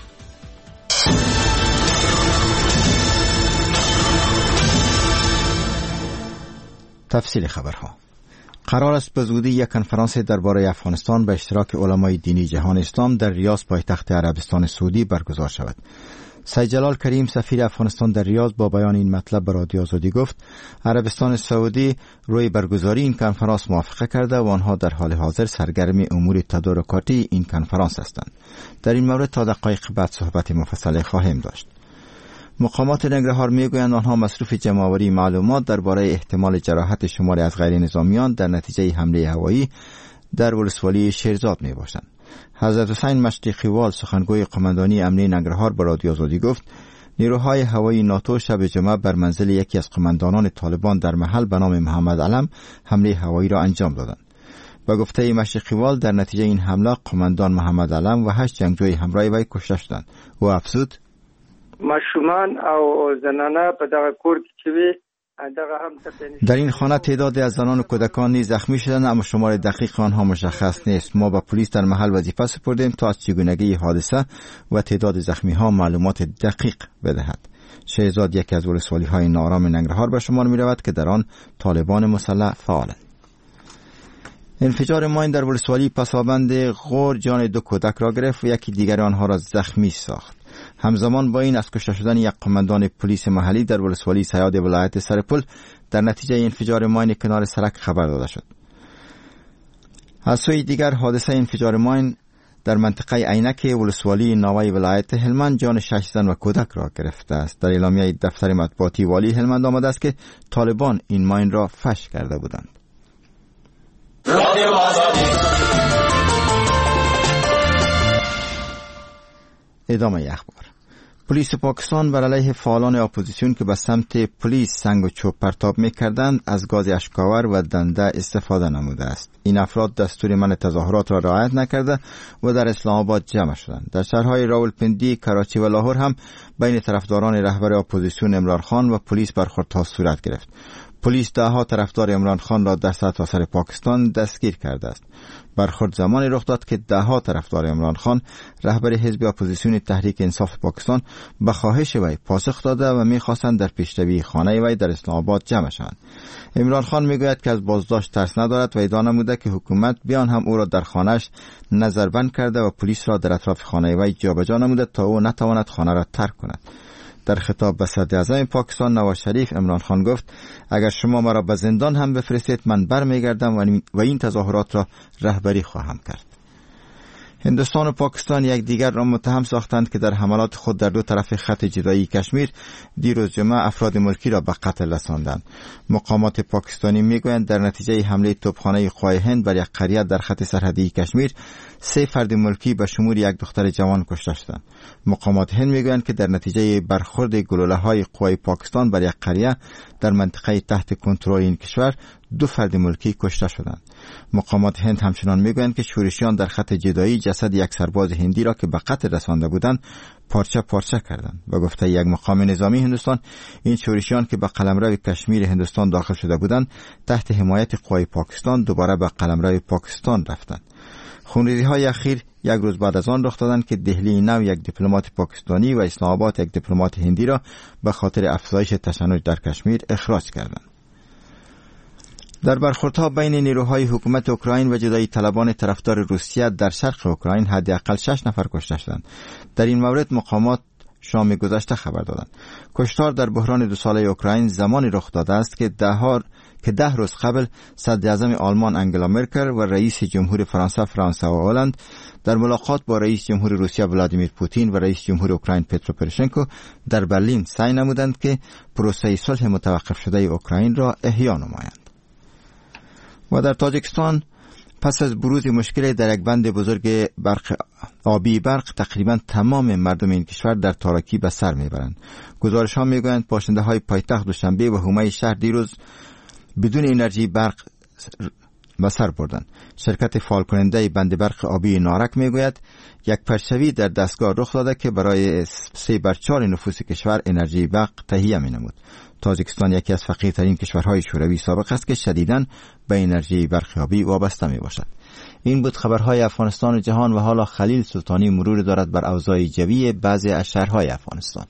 تفصیل خبرها. قرار است به زودی یک کنفرانس درباره افغانستان به اشتراک علمای دینی جهان اسلام در ریاض پایتخت عربستان سعودی برگزار شود. سید جلال کریم سفیر افغانستان در ریاض با بیان این مطلب به رادیو آزادی گفت عربستان سعودی روی برگزاری این کنفرانس موافقه کرده و آنها در حال حاضر سرگرم امور تدارکاتی این کنفرانس هستند. در این مورد تا دقایق بعد صحبت مفصل خواهیم داشت. مقامات ننگرهار میگویند آنها مصروف جمع‌آوری معلومات درباره احتمال جراحت شماری از غیر نظامیان در نتیجه حمله هوایی در ولسوالی شیرزاد میباشند. حضرت حسین مشتیقیوال سخنگوی قماندانی امنیه ننگرهار به رادیو آزادی گفت نیروهای هوایی ناتو شب جمعه بر منزل یکی از قماندانان طالبان در محل به نام محمد علم حمله هوایی را انجام دادند. به گفته مشتیقیوال در نتیجه این حمله قماندان محمد علم و هشت جنگجوی همراه وی کشته شدند. و افزود ماشومان او زنانه په دغه کور کې چې وي در این خانه تعدادی از زنان و کودکان نیز زخمی شدند اما شمار دقیق آنها مشخص نیست. ما با پلیس در محل وظیفه سپردیم تا از چگونگی حادثه و تعداد زخمی ها معلومات دقیق بدهد. شیرزاد یکی از ولسوالی های ناآرام ننگرهار به شمار می رود که در آن طالبان مسلح فعالند. انفجار ماین در ولسوالی پسابند غور جان دو کودک را گرفت و یکی دیگر آنها را زخمی ساخت. همزمان با این از کشته شدن یک قماندان پلیس محلی در ولسوالی سیاد ولایت سرپل در نتیجه انفجار ماین کنار سرک خبر داده شد. از سوی دیگر حادثه انفجار ماین در منطقه عینک ولسوالی ناوی ولایت هلمند جان شش زن و کودک را گرفته است. در اعلامیه دفتر مطبوعاتی والی هلمند آمده است که طالبان این ماین را فش کرده بودند. ادامه اخبار. پلیس پاکستان بر علیه فعالان اپوزیسیون که به سمت پلیس سنگ و چوب پرتاب می‌کردند از گاز اشکاور و دنده استفاده نموده است. این افراد دستور منع تظاهرات را رعایت نکرده و در اسلام آباد جمع شدند. در شهرهای راولپندی، کراچی و لاهور هم بین طرفداران رهبر اپوزیسیون عمران خان و پلیس برخوردها صورت گرفت. پلیس ده ها طرفدار عمران خان را در سرتاسر پاکستان دستگیر کرده است. برخورد زمانی رخ داد که ده ها طرفدار عمران خان رهبر حزب اپوزیسیون تحریک انصاف پاکستان به خواهش وی پاسخ داده و می‌خواستند در پیشروی خانه وی در اسلام آباد جمع شوند. عمران خان میگوید که از بازداشت ترس ندارد و ادعا نموده که حکومت بیان هم او را در خانه‌اش نظربند کرده و پلیس را در اطراف خانه وی جابجا نموده تا او نتواند خانه را ترک کند. در خطاب به صدراعظم پاکستان نواز شریف عمران خان گفت اگر شما مرا به زندان هم بفرستید من برمیگردم و این تظاهرات را رهبری خواهم کرد. هندوستان و پاکستان یک دیگر را متهم ساختند که در حملات خود در دو طرف خط جدایی کشمیر دیروز جمعه افراد ملکی را به قتل رساندند. مقامات پاکستانی میگویند در نتیجه حمله توپخانه قوای هند بر یک قریه در خط سرحدی کشمیر سه فرد ملکی به شمول یک دختر جوان کشته شدند. مقامات هند میگویند که در نتیجه برخورد گلوله‌های قوای پاکستان بر یک قریه در منطقه تحت کنترل این کشور دو فرد ملکی کشته شدند. مقامات هند همچنان میگویند که شورشیان در خط جدایی جسد یک سرباز هندی را که به قتل رسانده بودند پارچه پارچه کردند. و گفته یک مقام نظامی هندوستان این شورشیان که به قلمرو کشمیر هندوستان داخل شده بودند تحت حمایت قوای پاکستان دوباره به قلمرو پاکستان رفتند. خونریزی‌های اخیر یک روز بعد از آن رخ دادند که دهلی نو یک دیپلمات پاکستانی و اسلام آباد یک دیپلمات هندی را به خاطر افزایش تشنج در کشمیر اخراج کردند. در برخوردها بین نیروهای حکومت اوکراین و جدایی طلبان طرفدار روسیه در شرق اوکراین حداقل شش نفر کشته شدند. در این مورد مقامات شام گذشته خبر دادند. کشتار در بحران دو ساله اوکراین زمانی رخ داده است که ده که ده روز قبل صدر اعظم آلمان انگلا مرکل و رئیس جمهور فرانسه فرانسوا هلند در ملاقات با رئیس جمهور روسیه ولادیمیر پوتین و رئیس جمهور اوکراین پترو پروشنکو در برلین سعی نمودند که پروسه صلح متوقف شده اوکراین را احیا نمایند. و در تاجیکستان پس از بروز مشکل در یک بند بزرگ برق آبی برق تقریبا تمام مردم این کشور در تاریکی به سر میبرند. گزارش ها میگویند باشنده های پایتخت دوشنبه و حومه شهر دیروز بدون انرژی برق به سر بردند. شرکت فعال کننده بند برق آبی نارک میگوید یک پرشوی در دستگاه رخ داده که برای سه بر چهار نفوس کشور انرژی برق تهیه می نمود. تاجیکستان یکی از فقیرترین کشورهای شوروی سابق است که شدیداً به انرژی برق آبی وابسته می باشد. این بود خبرهای افغانستان و جهان و حالا خلیل سلطانی مرور دارد بر اوضاع جوی بعضی از شهرهای افغانستان.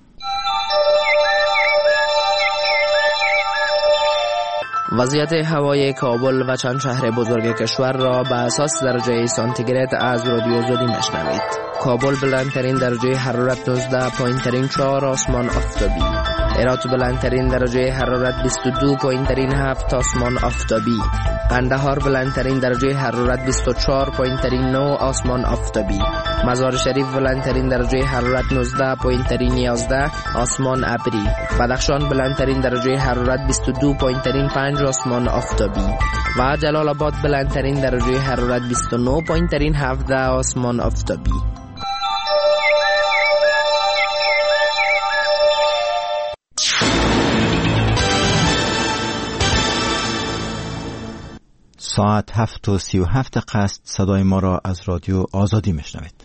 وضعیت هوای کابل و چند شهر بزرگ کشور را به اساس درجه سانتیگراد از رادیو زودی میشنوید. کابل بلندترین درجه حرارت نوزده پایینترین چهار آسمان آفتابی. هرات بلندترین درجه حرارت بیست و دو پایینترین هفت آسمان آفتابی. قندهار بلندترین درجه حرارت بیست و چهار پایینترین نه آسمان آفتابی. مزار شریف بلندترین درجه حرارت نوزده پایینترین یازده آسمان ابری. بدخشان بلندترین درجه حرارت بیست و دو پایینترین پنج آسمان آفتابی و جلال آباد بلندترین درجه حرارت بیست و نه پایینترین هفده آسمان آفتابی. ساعت هفت و سی و هفت قصد صدای ما را از رادیو آزادی میشنوید.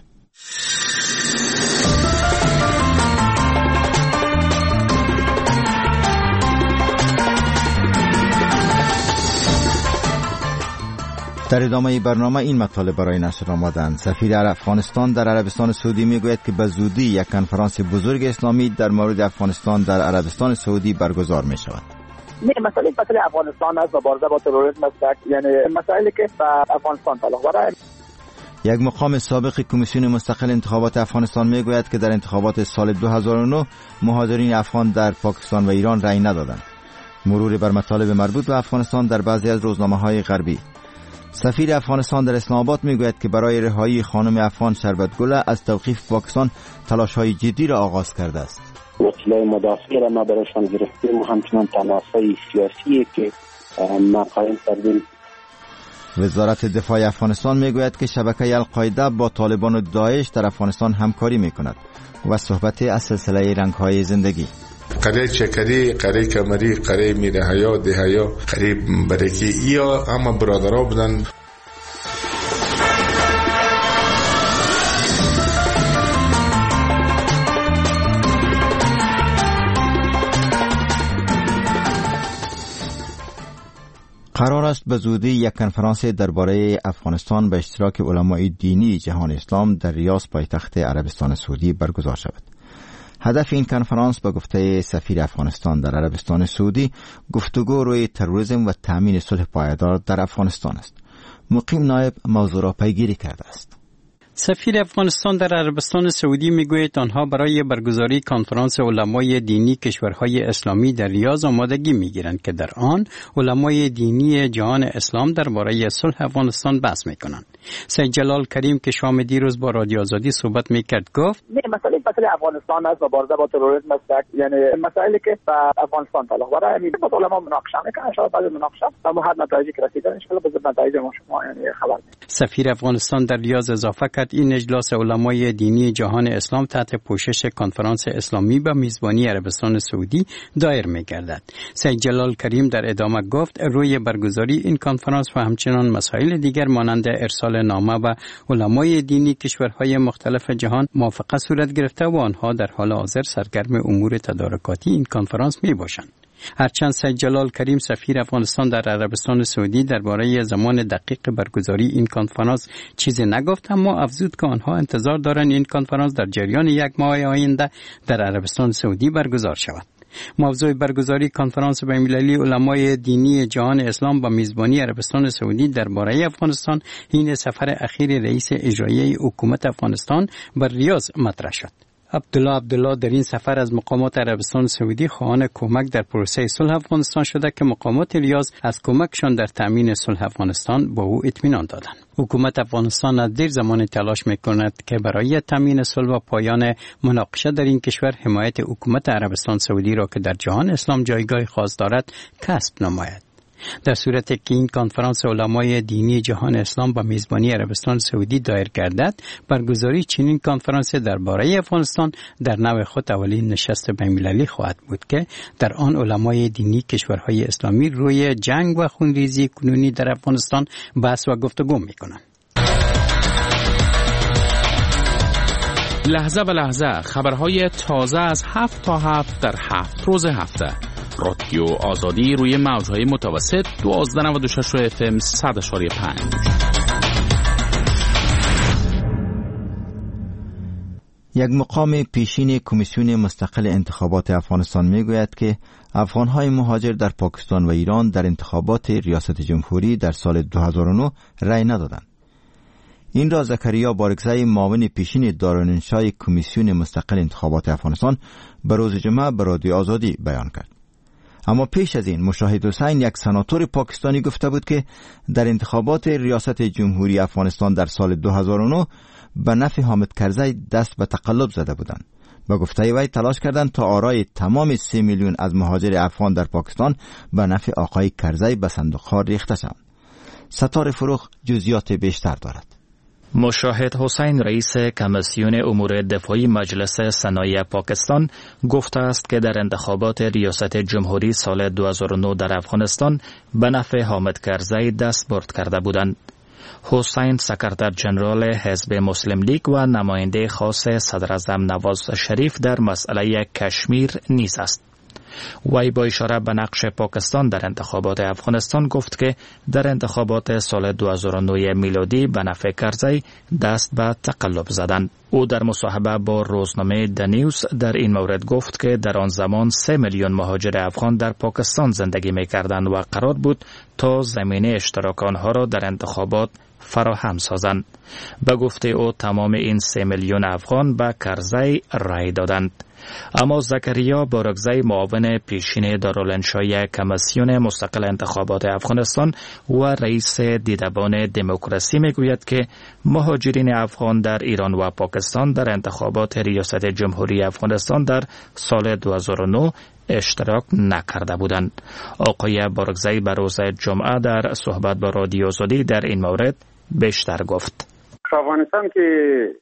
در ادامه برنامه این مطالب برای نشر آمدند. سفیر افغانستان در عربستان سعودی میگوید که به زودی یک کنفرانس بزرگ اسلامی در مورد افغانستان در عربستان سعودی برگزار می شود. نه مسئله مسئله افغانستان است و مبارزه با تروریسم است، یعنی مسائلی که به افغانستان تعلق دارد. یک مقام سابق کمیسیون مستقل انتخابات افغانستان میگوید که در انتخابات سال دو هزار و نه مهاجرین افغان در پاکستان و ایران رأی ندادند. مرور بر مطالب مربوط به افغانستان در بعضی از روزنامه‌های غربی. سفیر افغانستان در اسلام آباد میگوید که برای رهایی خانم افغان شربتگل از توقیف پاکستان تلاش‌های جدی را آغاز کرده است. وسیله مدافعی را ما برایشان گرفتیم و همچنان تماس‌های سیاسی که ما قایم کردیم. وزارت دفاع افغانستان میگوید که شبکه القاعده با طالبان و داعش در افغانستان همکاری میکند و صحبت از سلسله رنگ‌های زندگی. قره چکری، قره کمری، قره میره حیا، ده حیا، قره برکی یا اما برادرها بودن. قرار است به زودی یک کنفرانس درباره افغانستان به اشتراک علمای دینی جهان اسلام در ریاض پایتخت عربستان سعودی برگزار شود. هدف این کنفرانس به گفته سفیر افغانستان در عربستان سعودی گفتگو روی تروریسم و تامین صلح پایدار در افغانستان است. مقیم نایب موضوع را پیگیری کرده است. سفیر افغانستان در عربستان سعودی میگوید آنها برای برگزاری کنفرانس علمای دینی کشورهای اسلامی در ریاض آمادگی میگیرند که در آن علمای دینی جهان اسلام درباره صلح افغانستان بحث میکنند. سید جلال کریم که شام دیروز با رادیو آزادی صحبت میکرد گفت نه مسئله مسئله افغانستان است و مبارزه با تروریسم است، یعنی مسائلی که به افغانستان تعلق داره، یعنی با علما مناقشه میکنن، ان شاء الله بعد مناقشه و هر نتایجی که رسیدن ان شاء الله به نتایج ما شما یعنی خبر میدیم. سفیر افغانستان در ریاض اضافه کرد این اجلاس علمای دینی جهان اسلام تحت پوشش کنفرانس اسلامی به میزبانی عربستان سعودی دایر می‌گردد. سید جلال کریم در ادامه گفت روی برگزاری این کنفرانس و همچنان مسائل دیگر مانند ارسال نامه و علمای دینی کشورهای مختلف جهان موافقه صورت گرفته و آنها در حال حاضر سرگرم امور تدارکاتی این کنفرانس میباشند. هرچند سید جلال کریم سفیر افغانستان در عربستان سعودی درباره زمان دقیق برگزاری این کنفرانس چیزی نگفت، اما افزود که آنها انتظار دارند این کنفرانس در جریان یک ماه آینده در عربستان سعودی برگزار شود. موضوع برگزاری کنفرانس بین‌المللی علمای دینی جهان اسلام با میزبانی عربستان سعودی درباره افغانستان این سفر اخیر رئیس اجرایی حکومت افغانستان بر ریاض مطرح شد. عبدالله عبدالله در این سفر از مقامات عربستان سعودی خواهان کمک در پروسه صلح افغانستان شده که مقامات ریاض از کمکشان در تامین صلح افغانستان با او اطمینان دادند. حکومت افغانستان از دیر زمان تلاش میکند که برای تامین صلح و پایان مناقشه در این کشور حمایت حکومت عربستان سعودی را که در جهان اسلام جایگاه خاص دارد کسب نماید. در صورتی که این کنفرانس علمای دینی جهان اسلام با میزبانی عربستان سعودی دایر گردد، برگزاری چنین کنفرانس درباره افغانستان در نوع خود اولین نشست بین‌المللی خواهد بود که در آن علمای دینی کشورهای اسلامی روی جنگ و خونریزی کنونی در افغانستان بحث و گفتگو می‌کنند. لحظه به لحظه خبرهای تازه از هفت تا هفت در هفت روز هفته. رادیو آزادی روی موجهای متوسط دوازده نود و شش اف ام صد اشاری پنج. یک مقام پیشین کمیسیون مستقل انتخابات افغانستان میگوید که افغانهای مهاجر در پاکستان و ایران در انتخابات ریاست جمهوری در سال دو هزار و نه رأی ندادند. این را زکریا بارگزای معاون پیشین دارالانشای کمیسیون مستقل انتخابات افغانستان به روز جمعه به رادیو آزادی بیان کرد. اما پیش از این مشاهد حسین یک سناتور پاکستانی گفته بود که در انتخابات ریاست جمهوری افغانستان در سال دو هزار و نه به نفع حامد کرزی دست به تقلب زده بودند. به گفته وی تلاش کردند تا آرای تمام سه میلیون از مهاجر افغان در پاکستان به نفع آقای کرزی به صندوقها ریخته شوند. ستاره فروخ جزئیات بیشتر دارد. مشاهد حسین رئیس کمیسیون امور دفاعی مجلس سنایی پاکستان گفته است که در انتخابات ریاست جمهوری سال دو هزار و نه در افغانستان به نفع حامد کرزی دست برد کرده بودند. حسین سکرتر جنرال حزب مسلم لیگ و نماینده خاص صدر اعظم نواز شریف در مسئله کشمیر نیز است. وی با اشاره به نقش پاکستان در انتخابات افغانستان گفت که در انتخابات سال دو هزار و نه میلادی به نفع کرزی دست به تقلب زدند. او در مصاحبه با روزنامه دنیوز در این مورد گفت که در آن زمان سه میلیون مهاجر افغان در پاکستان زندگی می‌کردند و قرار بود تا زمینه اشتراک آنها را در انتخابات فراهم سازند. به گفته او تمام این سه میلیون افغان به کرزی رای دادند. اما زکریا بارگزای معاون پیشین دارالانشای کمیسیون مستقل انتخابات افغانستان و رئیس دیدبان دموکراسی میگوید که مهاجرین افغان در ایران و پاکستان در انتخابات ریاست جمهوری افغانستان در سال دو هزار و نه اشتراک نکرده بودند. آقای بارگزای به روز جمعه در صحبت با رادیو آزادی در این مورد بیشتر گفت. افغانستان که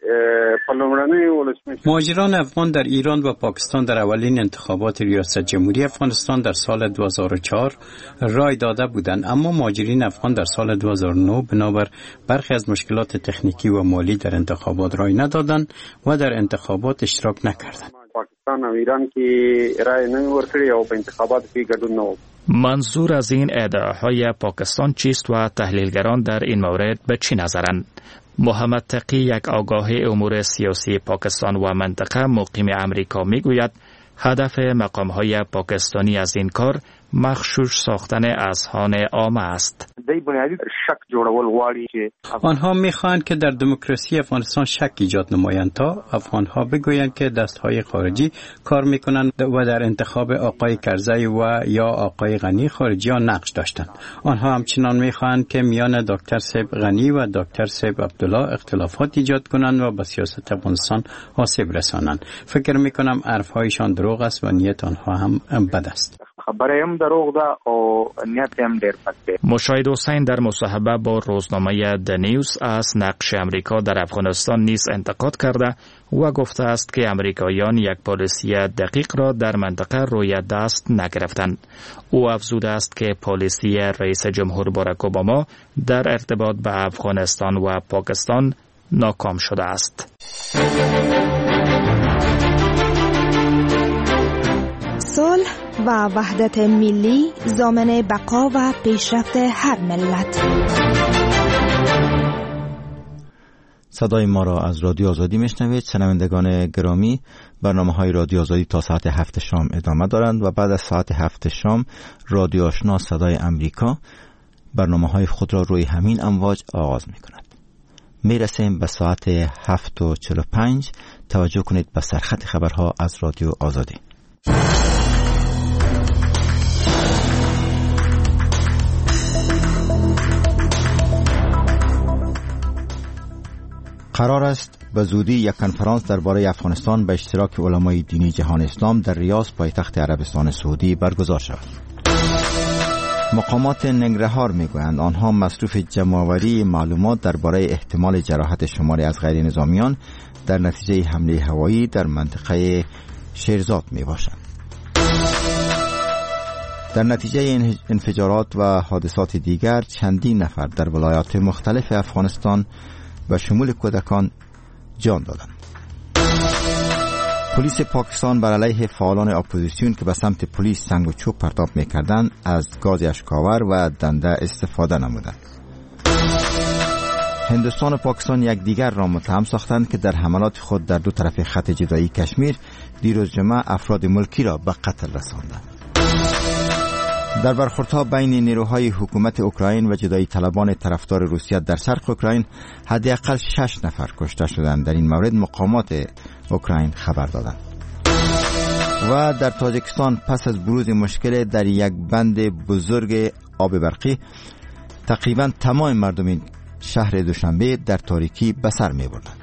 مهاجران افغان در ایران و پاکستان در اولین انتخابات ریاست جمهوری افغانستان در سال دو هزار و چهار رای داده بودند، اما مهاجرین افغان در سال دو هزار و نه بنابر برخی از مشکلات تکنیکی و مالی در انتخابات رای ندادند و در انتخابات اشتراک نکردند. پاکستان و ایران که رای نمی‌ورکړي او په انتخابات کې ګډون نه وکړي. منظور از این ادعاهای پاکستان چیست و تحلیلگران در این مورد به چی نظرند؟ محمد تقی، یک آگاه امور سیاسی پاکستان و منطقه مقیم امریکا میگوید هدف مقام‌های پاکستانی از این کار مغشوش ساختن اذهان عامه است. دی بنیادی شک جوړول غواړي چې آنها میخواهند که در دموکراسی افغانستان شک ایجاد نمایند تا افغانها بگویند که دستهای خارجی کار میکنند و در انتخاب آقای کرزی و یا آقای غنی خارجی ها نقش داشتند. آنها همچنان میخواهند که میان دکتر سیب غنی و دکتر سیب عبدالله اختلافات ایجاد کنند و به سیاست افغانستان آسیب رسانند. فکر میکنم حرفهایشان دروغ است و نیت آنها هم بد است. خبره هم دروغ ده او نیت هم ډیر بد ده. مشاهد حسین در مصاحبه با روزنامه د نیوز از نقش امریکا در افغانستان نیز انتقاد کرده و گفته است که امریکاییان یک پالیسی دقیق را در منطقه روی دست نگرفتند. او افزوده است که پالیسی رئیس جمهور باراک اوباما در ارتباط به افغانستان و پاکستان ناکام شده است. صلح و وحدت ملی ضامن بقا و پیشرفت هر ملت. صدای ما را از رادیو آزادی میشنوید. شنوندگان گرامی، برنامه‌های رادیو آزادی تا ساعت هفت شام ادامه دارند و بعد از ساعت هفت شام رادیو آشنا صدای امریکا برنامه‌های خود را روی همین امواج آغاز می‌کند. میرسیم به ساعت هفت و چهل و پنج. توجه کنید به سرخط خبرها از رادیو آزادی. قرار است به زودی یک کنفرانس درباره افغانستان به اشتراک علمای دینی جهان اسلام در ریاض پایتخت عربستان سعودی برگزار شود. مقامات ننگرهار میگویند آنها مصروف جمع‌آوری معلومات درباره احتمال جراحت شماری از غیر نظامیان در نتیجه حمله هوایی در منطقه شیرزاد میباشند. در نتیجه انفجارات و حادثات دیگر چندین نفر در ولایات مختلف افغانستان و شمول کودکان جان دادند. پلیس پاکستان بر علیه فعالان اپوزیسیون که به سمت پلیس سنگ و چوب پرتاب می‌کردند از گاز اشکاور و دنده استفاده نمودند. هندوستان و پاکستان یکدیگر را متهم ساختند که در حملات خود در دو طرف خط جدایی کشمیر دیروز جمعه افراد ملکی را به قتل رساندند. در برخوردها بین نیروهای حکومت اوکراین و جدایی طلبان طرفدار روسیه در شرق اوکراین حداقل شش نفر کشته شدند. در این مورد مقامات اوکراین خبر دادند. و در تاجیکستان پس از بروز مشکل در یک بند بزرگ آب برقی تقریبا تمام مردم شهر دوشنبه در تاریکی به سر می بردند.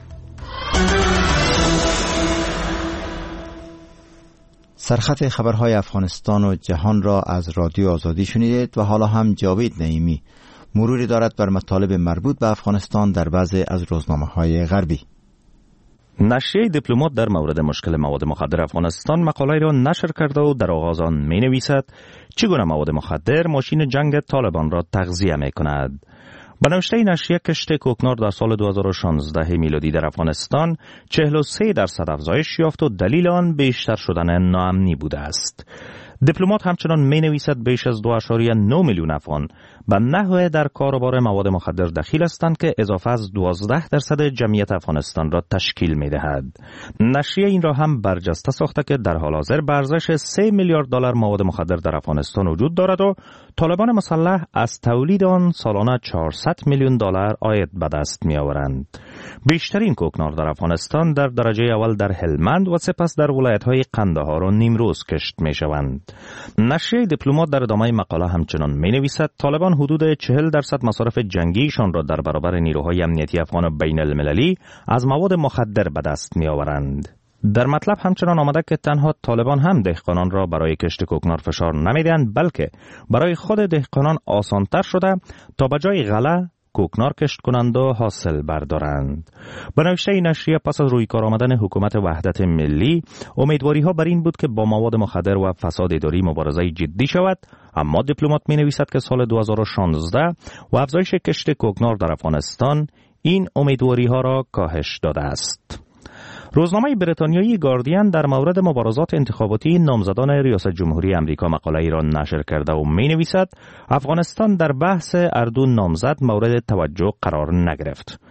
سرخط خبرهای افغانستان و جهان را از رادیو آزادی شنیدید و حالا هم جاوید نعیمی مروری دارد بر مطالب مربوط به افغانستان در بعضی از روزنامه‌های غربی. نشریه دیپلمات در مورد مشکل مواد مخدر افغانستان مقاله را نشر کرده و در آغاز آن می نویسد چگونه مواد مخدر ماشین جنگ طالبان را تغذیه می کند. به نوشته نشریه کشت کوکنار در سال دو هزار و شانزده میلادی در افغانستان چهل و سه درصد افزایش یافت و دلیل آن بیشتر شدن ناامنی بوده است. دیپلمات همچنان می نویسد بیش از دو ممیز نه میلیون افغان به نحوه در کاروبار مواد مخدر دخیل هستند که اضافه از دوازده درصد جمعیت افغانستان را تشکیل می دهد. نشریه این را هم برجسته ساخته که در حال حاضر به ارزش سه میلیارد دلار مواد مخدر در افغانستان وجود دارد و طالبان مسلح از تولید آن سالانه چهارصد میلیون دلار عاید به دست می آورند. بیشترین کوکنار در افغانستان در درجه اول در هلمند و سپس در ولایت‌های قندهار و نیمروز کشت می شوند. نشریه دیپلمات در ادامه مقاله همچنان می نویسد طالبان حدود چهل درصد مصارف جنگیشان را در برابر نیروهای امنیتی افغان بین المللی از مواد مخدر به دست می آورند. در مطلب همچنان آمده که تنها طالبان هم دهقانان را برای کشت کوکنار فشار نمیدهند بلکه برای خود دهقانان آسانتر شده تا به جای غله کوکنار کشت کنند و حاصل بردارند. به نوشته نشریه پس از روی کار آمدن حکومت وحدت ملی امیدواری ها بر این بود که با مواد مخدر و فساد اداری مبارزه جدی شود، اما دیپلمات می نویسد که سال دو هزار و شانزده و افزایش کشت کوکنار در افغانستان این امیدواری ها را کاهش داده است. روزنامه بریتانیایی گاردین در مورد مبارزات انتخاباتی نامزدان ریاست جمهوری امریکا مقاله را نشر کرده و می نویسد افغانستان در بحث اردو نامزد مورد توجه قرار نگرفت.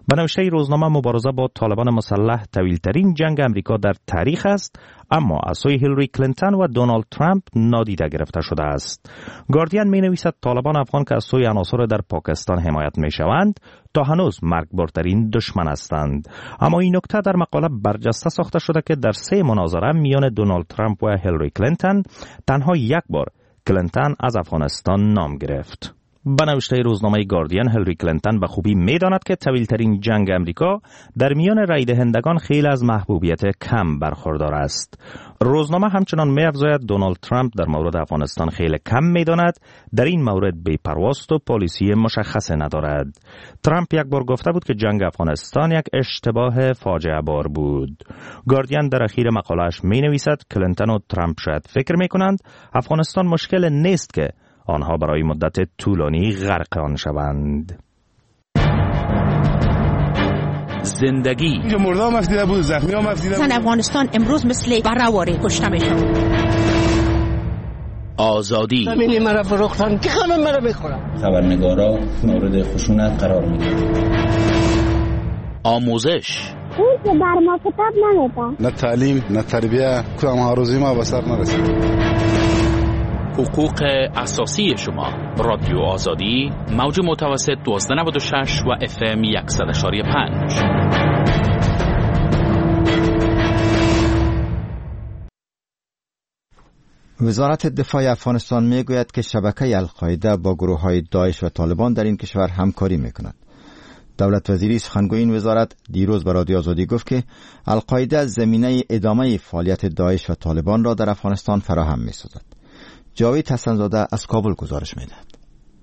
به نوشته روزنامه مبارزه با طالبان مسلح طویل‌ترین جنگ امریکا در تاریخ است، اما از سوی هیلاری کلینتون و دونالد ترامپ نادیده گرفته شده است. گاردین می نویسد طالبان افغان که از سوی عناصر در پاکستان حمایت می شوند تا هنوز مرگبارترین دشمن هستند. اما این نکته در مقاله برجسته ساخته شده که در سه مناظره میان دونالد ترامپ و هیلاری کلینتون تنها یک بار کلینتون از افغانستان نام گرفت. به نوشته روزنامه گاردین، هیلاری کلینتون به خوبی می‌داند که طویل‌ترین جنگ امریکا در میان رای دهندگان خیلی از محبوبیت کم برخوردار است. روزنامه همچنان می‌افزاید دونالد ترامپ در مورد افغانستان خیلی کم می‌داند، در این مورد بی‌پرواست و پالیسی مشخص ندارد. ترامپ یک بار گفته بود که جنگ افغانستان یک اشتباه فاجعه بار بود. گاردین در اخیر مقاله‌اش می‌نویسد کلینتون و ترامپ شاید فکر می‌کنند افغانستان مشکل نیست که آنها برای مدت طولانی غرق آن شوند. زندگی مردم مفدیده بود، زخمی ها مفدیده بود. زن افغانستان امروز مثل برهواری کشته میشن. آزادی زمینی مرا فروختن که همه مرا میخورن. خبرنگارا مورد خشونت قرار میگیرن. آموزش اون که بر ما کتاب نمیدن. نه تعلیم نه تربیه، کدام هاروزی ما به سر نرسید. حقوق اساسی شما. رادیو آزادی، موج متوسط دوازده نود و شش و اف ام صد و پنج. وزارت دفاع افغانستان میگوید که شبکه القاعده با گروه‌های داعش و طالبان در این کشور همکاری میکند. دولت وزیری سخنگوی این وزارت دیروز به رادیو آزادی گفت که القاعده زمینه ادامه فعالیت داعش و طالبان را در افغانستان فراهم می‌سازد. جاوید حسن‌زاده از کابل گزارش می‌دهد.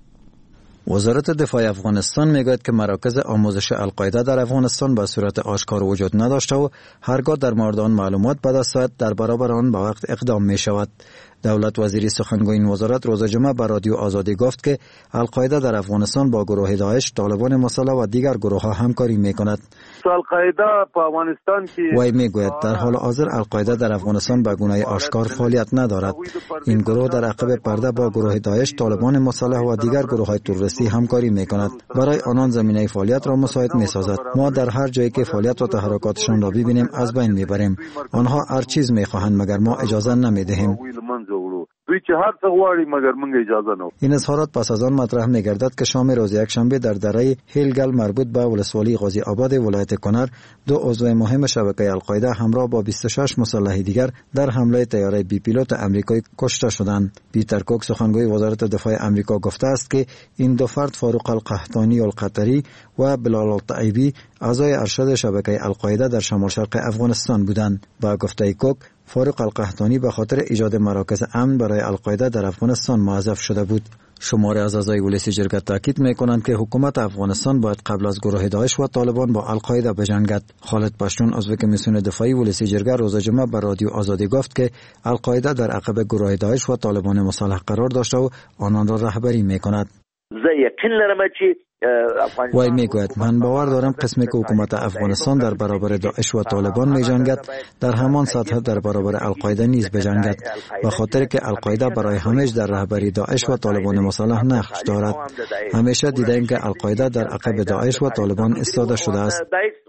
وزارت دفاع افغانستان میگوید که مراکز آموزش القاعده در افغانستان به صورت آشکار وجود نداشته و هرگاه در مورد آن معلومات به دست آید در برابر آن به وقت اقدام می شود. دولت وزیری سخنگوی این وزارت روز جمعه به رادیو آزادی گفت که القاعده در افغانستان با گروه داعش، طالبان مسلح و دیگر گروه ها همکاری می کند. القاعده په افغانستان کې وی میگوید در حال حاضر القاعده در افغانستان به گونه آشکار فعالیت ندارد. این گروه در عقب پرده با گروه داعش، طالبان مسلح و دیگر گروه های تروریستی همکاری می کند. برای آنان زمینه فعالیت را مساعد می سازد. ما در هر جایی که فعالیت و تحرکاتشان را ببینیم از بین می بریم. آنها هر چیز می خواهند مگر ما اجازه نمی دهیم. دوی چې هر څه غواړي مگر موږ اجازه نه. این اظهارات پس از آن مطرح می‌گردد که شام روز یکشنبه در دره هیلگل مربوط به ولسوالی غازی آباد ولایت کنر دو عضو مهم شبکه القاعده همراه با بیست و شش مسلح دیگر در حمله طیاره بی پیلوت آمریکایی کشته شدند. پیتر کوک سخنگوی وزارت دفاع آمریکا گفته است که این دو فرد فاروق القحطانی القطری و بلال الطیبی اعضای ارشد شبکه القاعده در شمال شرق افغانستان بودند. با گفته کوک فاروق القحطانی به خاطر ایجاد مراکز امن برای القاعده در افغانستان موظف شده بود. شماری از اعضای ولسی جرگه تاکید می‌کنند که حکومت افغانستان باید قبل از گروه داعش و طالبان با القاعده بجنگد. خالد پشتون عضو کمیسیون دفاعی ولسی جرگه روز جمعه به رادیو آزادی گفت که القاعده در عقب گروه داعش و طالبان مسلح قرار داشته و آنان را رهبری می‌کند. زه یقین لرم چې وی میگوید من باور دارم قسمی که حکومت افغانستان در برابر داعش و طالبان می جنگد در همان سطح در برابر القاعده نیز بجنگد، به خاطر که القاعده برای همیشه در رهبری داعش و طالبان مسلح نقش دارد. همیشه دیدیم که القاعده در عقب داعش و طالبان ایستاده شده است.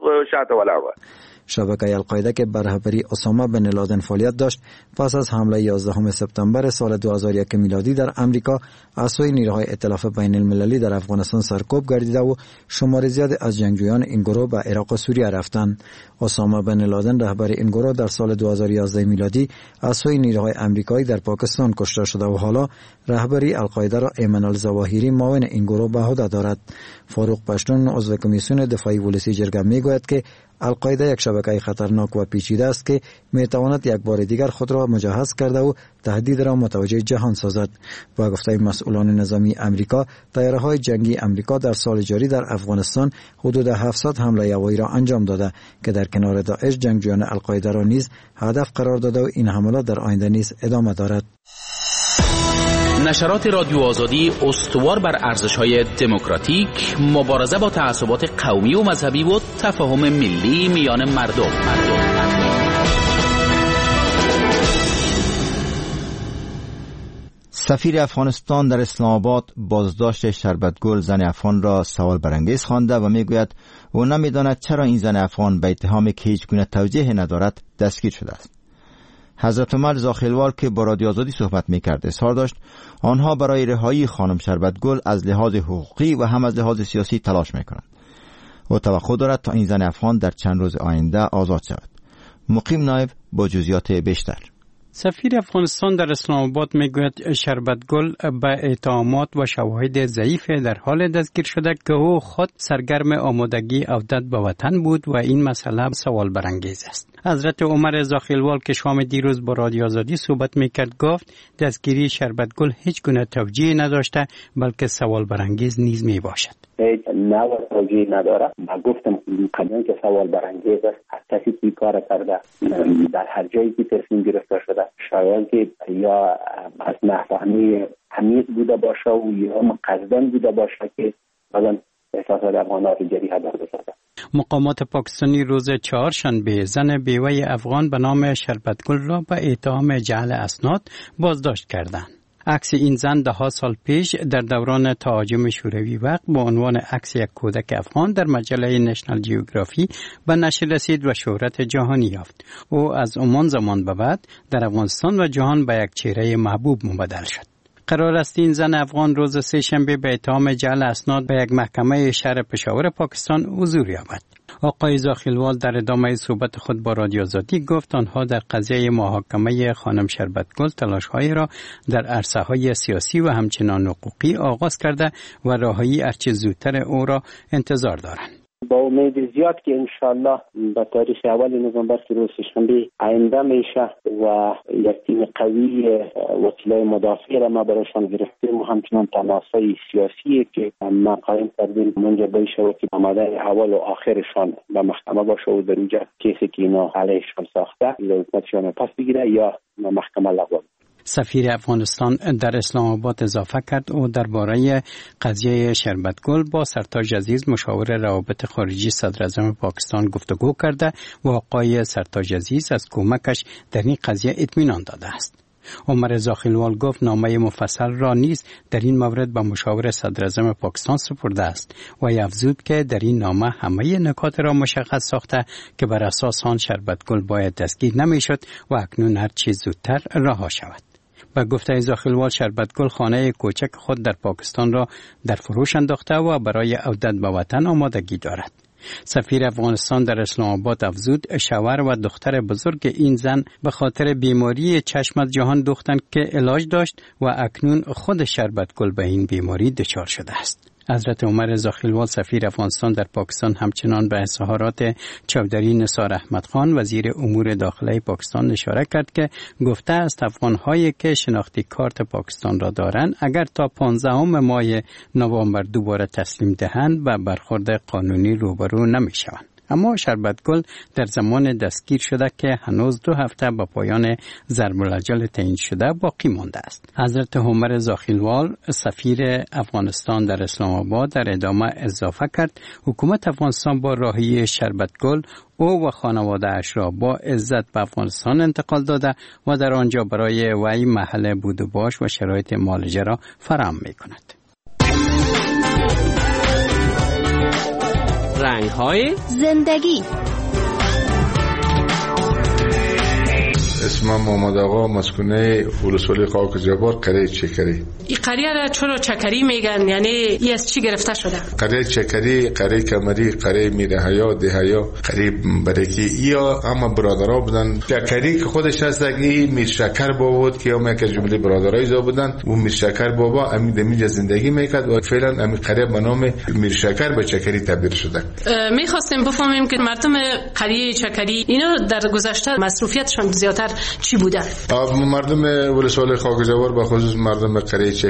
شبکه القاعده که بر رهبری اسامه بن لادن فعالیت داشت پس از حمله یازدهم سپتامبر سال دو هزار و یک میلادی در امریکا از سوی نیروهای ائتلاف بین المللی در افغانستان سرکوب گردیده و شمار زیادی از جنگجویان این گروه به عراق و سوریه رفتند. اسامه بن لادن رهبر این گروه در سال دو هزار و یازده میلادی از سوی نیروهای آمریکایی در پاکستان کشته شده و حالا رهبری القاعده را ایمن الظواهری معاون این گروه به عهده دارد. فاروق پشتون عضو کمیسیون دفاعی ولسی جرگه میگوید که القاعده یک شبکه خطرناک و پیچیده است که میتواند یک بار دیگر خود را مجهز کرده و تهدید را متوجه جهان سازد. با گفته مسئولان نظامی امریکا، طیاره‌های جنگی امریکا در سال جاری در افغانستان حدود هفتصد حمله هوایی را انجام داده که در کنار داعش جنگجویان القاعده را نیز هدف قرار داده و این حملات در آینده نیز ادامه دارد. نشرات رادیو آزادی استوار بر ارزش‌های دموکراتیک، مبارزه با تعصبات قومی و مذهبی و تفاهم ملی میان مردم. سفیر افغانستان در اسلام آباد بازداشت شربتگل زن افغان را سوال برانگیز خوانده و میگوید او نمیداند چرا این زن افغان به اتهامی که هیچ گونه توجیه ندارد دستگیر شده است. حضرت عمر زاخیلوال که با رادیو آزادی صحبت میکرد اظهار داشت آنها برای رهایی خانم شربتگل از لحاظ حقوقی و هم از لحاظ سیاسی تلاش میکنند. او توقع دارد تا این زن افغان در چند روز آینده آزاد شود. مقیم نایب با جزئیات بیشتر. سفیر افغانستان در اسلام آباد میگوید شربتگل به اتهامات و شواهد ضعیف در حال دستگیر شده که او خود سرگرم آمادگی عودت به وطن بود و این مسئله سوال برانگیز است. حضرت عمر زاخیلوال که شام دیروز با رادیو آزادی صحبت میکرد گفت دستگیری شربتگل هیچ گونه توجیه نداشته بلکه سوال برانگیز نیز می باشد. هیچ نوع توجیه نداره. من گفتم قضیه که سوال برانگیز است. هر کسی که کار کرده در هر جایی که تصمیم گرفته شده شاید که یا از نفهمی عمیق بوده باشه و یا قصدن بوده باشه که مثلا احساسات افغانات جریحه برداشته. مقامات پاکستانی روز چهارشنبه زن بیوه افغان به نام شربتگل را به اتهام جعل اسناد بازداشت کردند. عکس این زن ده ها سال پیش در دوران تهاجم شوروی وقت با عنوان عکس یک کودک افغان در مجله نشنال جیوگرافی به نشر رسید و شهرت جهانی یافت. او از همان زمان به بعد در افغانستان و جهان به یک چهره محبوب مبدل شد. قرار است این زن افغان روز سه شنبه به اتهام جعل اسناد به یک محکمه شهر پشاور پاکستان حضور یابد. آقای زاخیلوال در ادامه صحبت خود با رادیو آزادی گفت آنها در قضیه محاکمه خانم شربتگل تلاش‌هایی را در عرصه‌های سیاسی و همچنان حقوقی آغاز کرده و رهایی هرچه زودتر او را انتظار دارند. با امید زیاد که انشالله به تاریخ اول نوامبر که روز شنبه آینده میشه و یک تیم قوی وکیلای مدافع را ما برایشان گرفتیم و همچنان تناسای سیاسی که ما قایم کردیم منجر بشه که آماده اول و آخرشان به محکمه باشه و در اونجا کیسی که اینا علیهشان ساخته یا حکومتشان پس بگیره یا محکمه لغو. سفیر افغانستان در اسلام آباد اضافه کرد او درباره قضیه شربتگل با سرتاج عزیز مشاور روابط خارجی صدر اعظم پاکستان گفتگو کرده و آقای سرتاج عزیز از کمکش در این قضیه اطمینان داده است. عمر زاخیلوال گفت نامه مفصل را نیز در این مورد به مشاور صدر اعظم پاکستان سپرده است و افزود که در این نامه همه نکات را مشخص ساخته که بر اساس آن شربتگل باید دستگیر نمیشد و اکنون هر چیز زودتر رها شود. با گفته زاخیلوال شربتگل خانه کوچک خود در پاکستان را در فروش انداخته و برای عودت به وطن آمادگی دارد. سفیر افغانستان در اسلام آباد افزود شوهر و دختر بزرگ این زن به خاطر بیماری چشم از جهان دوختند که علاج داشت و اکنون خود شربتگل به این بیماری دچار شده است. حضرت عمر زاخیلوال سفیر افغانستان در پاکستان همچنان به اظهارات چودری نثار احمد خان وزیر امور داخلی پاکستان اشاره کرد که گفته است افغان‌هایی که شناختی کارت پاکستان را دارند اگر تا پانزدهم ماه نوامبر دوباره تسلیم دهند و برخورد قانونی روبرو نمی‌شوند. اما شربتگل در زمان دستگیر شده که هنوز دو هفته با پایان ضرب الاجل تعیین شده باقی مانده است. حضرت عمر زاخیلوال سفیر افغانستان در اسلام آباد در ادامه اضافه کرد حکومت افغانستان با راهی شربتگل او و خانواده اش را با عزت به افغانستان انتقال داده و در آنجا برای وی محل بود و باش و شرایط معالجه را فراهم می کند. رنگ‌های زندگی. اسمم محمد آقا، مسکونه ولسوالی خاک جبار، قریه چکری. این قریه را چرا چکری میگن؟ یعنی این از چی گرفته شده؟ قریه چکری، قریه کمری، قریه میره حیا، ده حیا، قریه برکی. یا اما برادرها بودن. چکری که خودش هست که میر شکر بابا بود که هم یک جمله برادرای زا بودن. و میر شکر بابا امید دمیج زندگی میکرد و فعلا امی قریه به نام میر شکر به چکری تبدیل شده. میخواستیم بفهمیم که مردم قریه چکری اینا در گذشته مصروفیتشون زیادتر چی بوده؟ مردم ولسوالی خاک جبار به خصوص مردم قریه چکری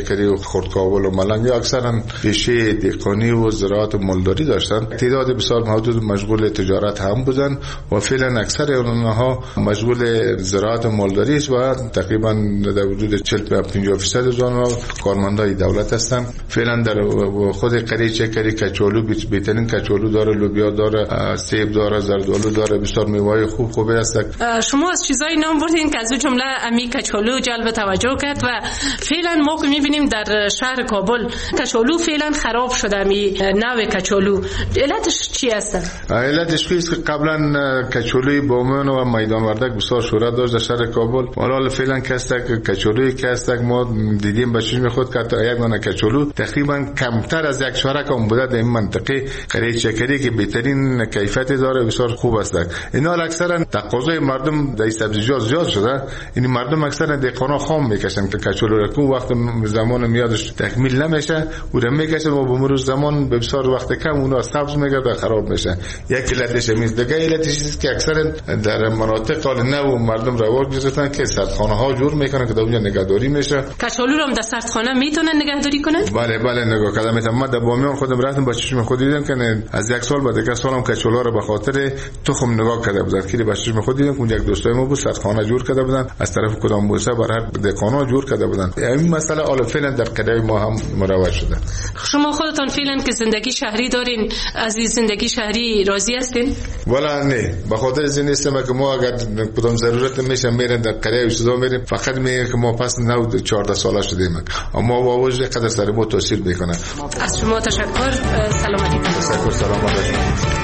چکری و خرد کابل و ملنگ یا اکثرا پیشه دهقانی و زراعت و مالداری داشتن. تعداد بسیار محدود مشغول تجارت هم بودن و فعلا اکثر اونها مشغول زراعت و مالداری است و تقریبا در حدود چهل تا پنجاه درصد از آنها کارمندای دولت هستند. فعلا در خود قریه چکری کچالو بهترین کچالو داره، لوبیا داره، سیب داره، زردآلو داره، بسیار میوه خوب خوبی هست. شما از چیزای نام بردین که از اون جمله امی کچالو جلب توجه کرد و فعلا ما که می‌بینیم در شهر کابل کچالو فعلا خراب شده. می نوع کچالو علتش چی است؟ علتش است که قبلا کچالوی بامیان و میدان وردک بسیار شهرت داشت در شهر کابل. حالا فعلا کستک کچالوی کستک ما دیدیم به چشم خود که تا یک دانه کچالو تقریبا کمتر از یک شهرک هم بوده در این منطقه قریه چکری که بهترین کیفیت داره، بسیار خوب است. اینا اکثرا تقاضای مردم در سبزیجات زیاد شده. این مردم اکثرا دهقانا خام میکشن که کچالو را کو وقت زمان میادش تکمیل نمیشه و را میکشن و به مرور زمان به بسیار وقت کم اونها سبز میگرده خراب میشه. یک علتش میز دیگه علتش است که اکثرا در مناطق نو مردم رواج گرفتن که سردخانه ها جور میکنن که در اونجا نگهداری میشه. کچالو رو هم در سردخانه میتونن نگهداری کنن؟ بله بله نگاه کردم. من در بامیان خودم رفتم با چشم خود دیدم که از یک سال بعد یک سالم کچالو رو به خاطر تخم نگاه کرده بودن که با چشم خود دیدم اون یک دوستای ما بود سردخانه جور کرده بودن از طرف کدام بوسه برای دهقانا جور کرده بودن. این مسئله حالا فعلا در قریه ما هم مروج شده. شما خودتون فعلا که زندگی شهری دارین از این زندگی شهری راضی هستین؟ والا نه، به خاطر از این استم که ما اگر کدام ضرورت میشه میرن در قریه و صدا میریم فقط میگه که ما پس نو چهارده ساله شدیم اما با وجه قدر سر ما تاثیر میکنه. از شما تشکر. سلامتی. تشکر. سلامت.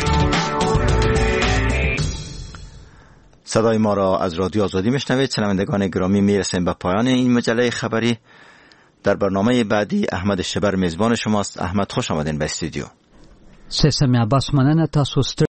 صدای ما را از رادیو آزادی میشنوید. شنوندگان گرامی، میرسیم به پایان این مجله خبری. در برنامه بعدی احمد شبر میزبان شماست. احمد خوش آمدین به استودیو. سیستم عباس مننه تاسو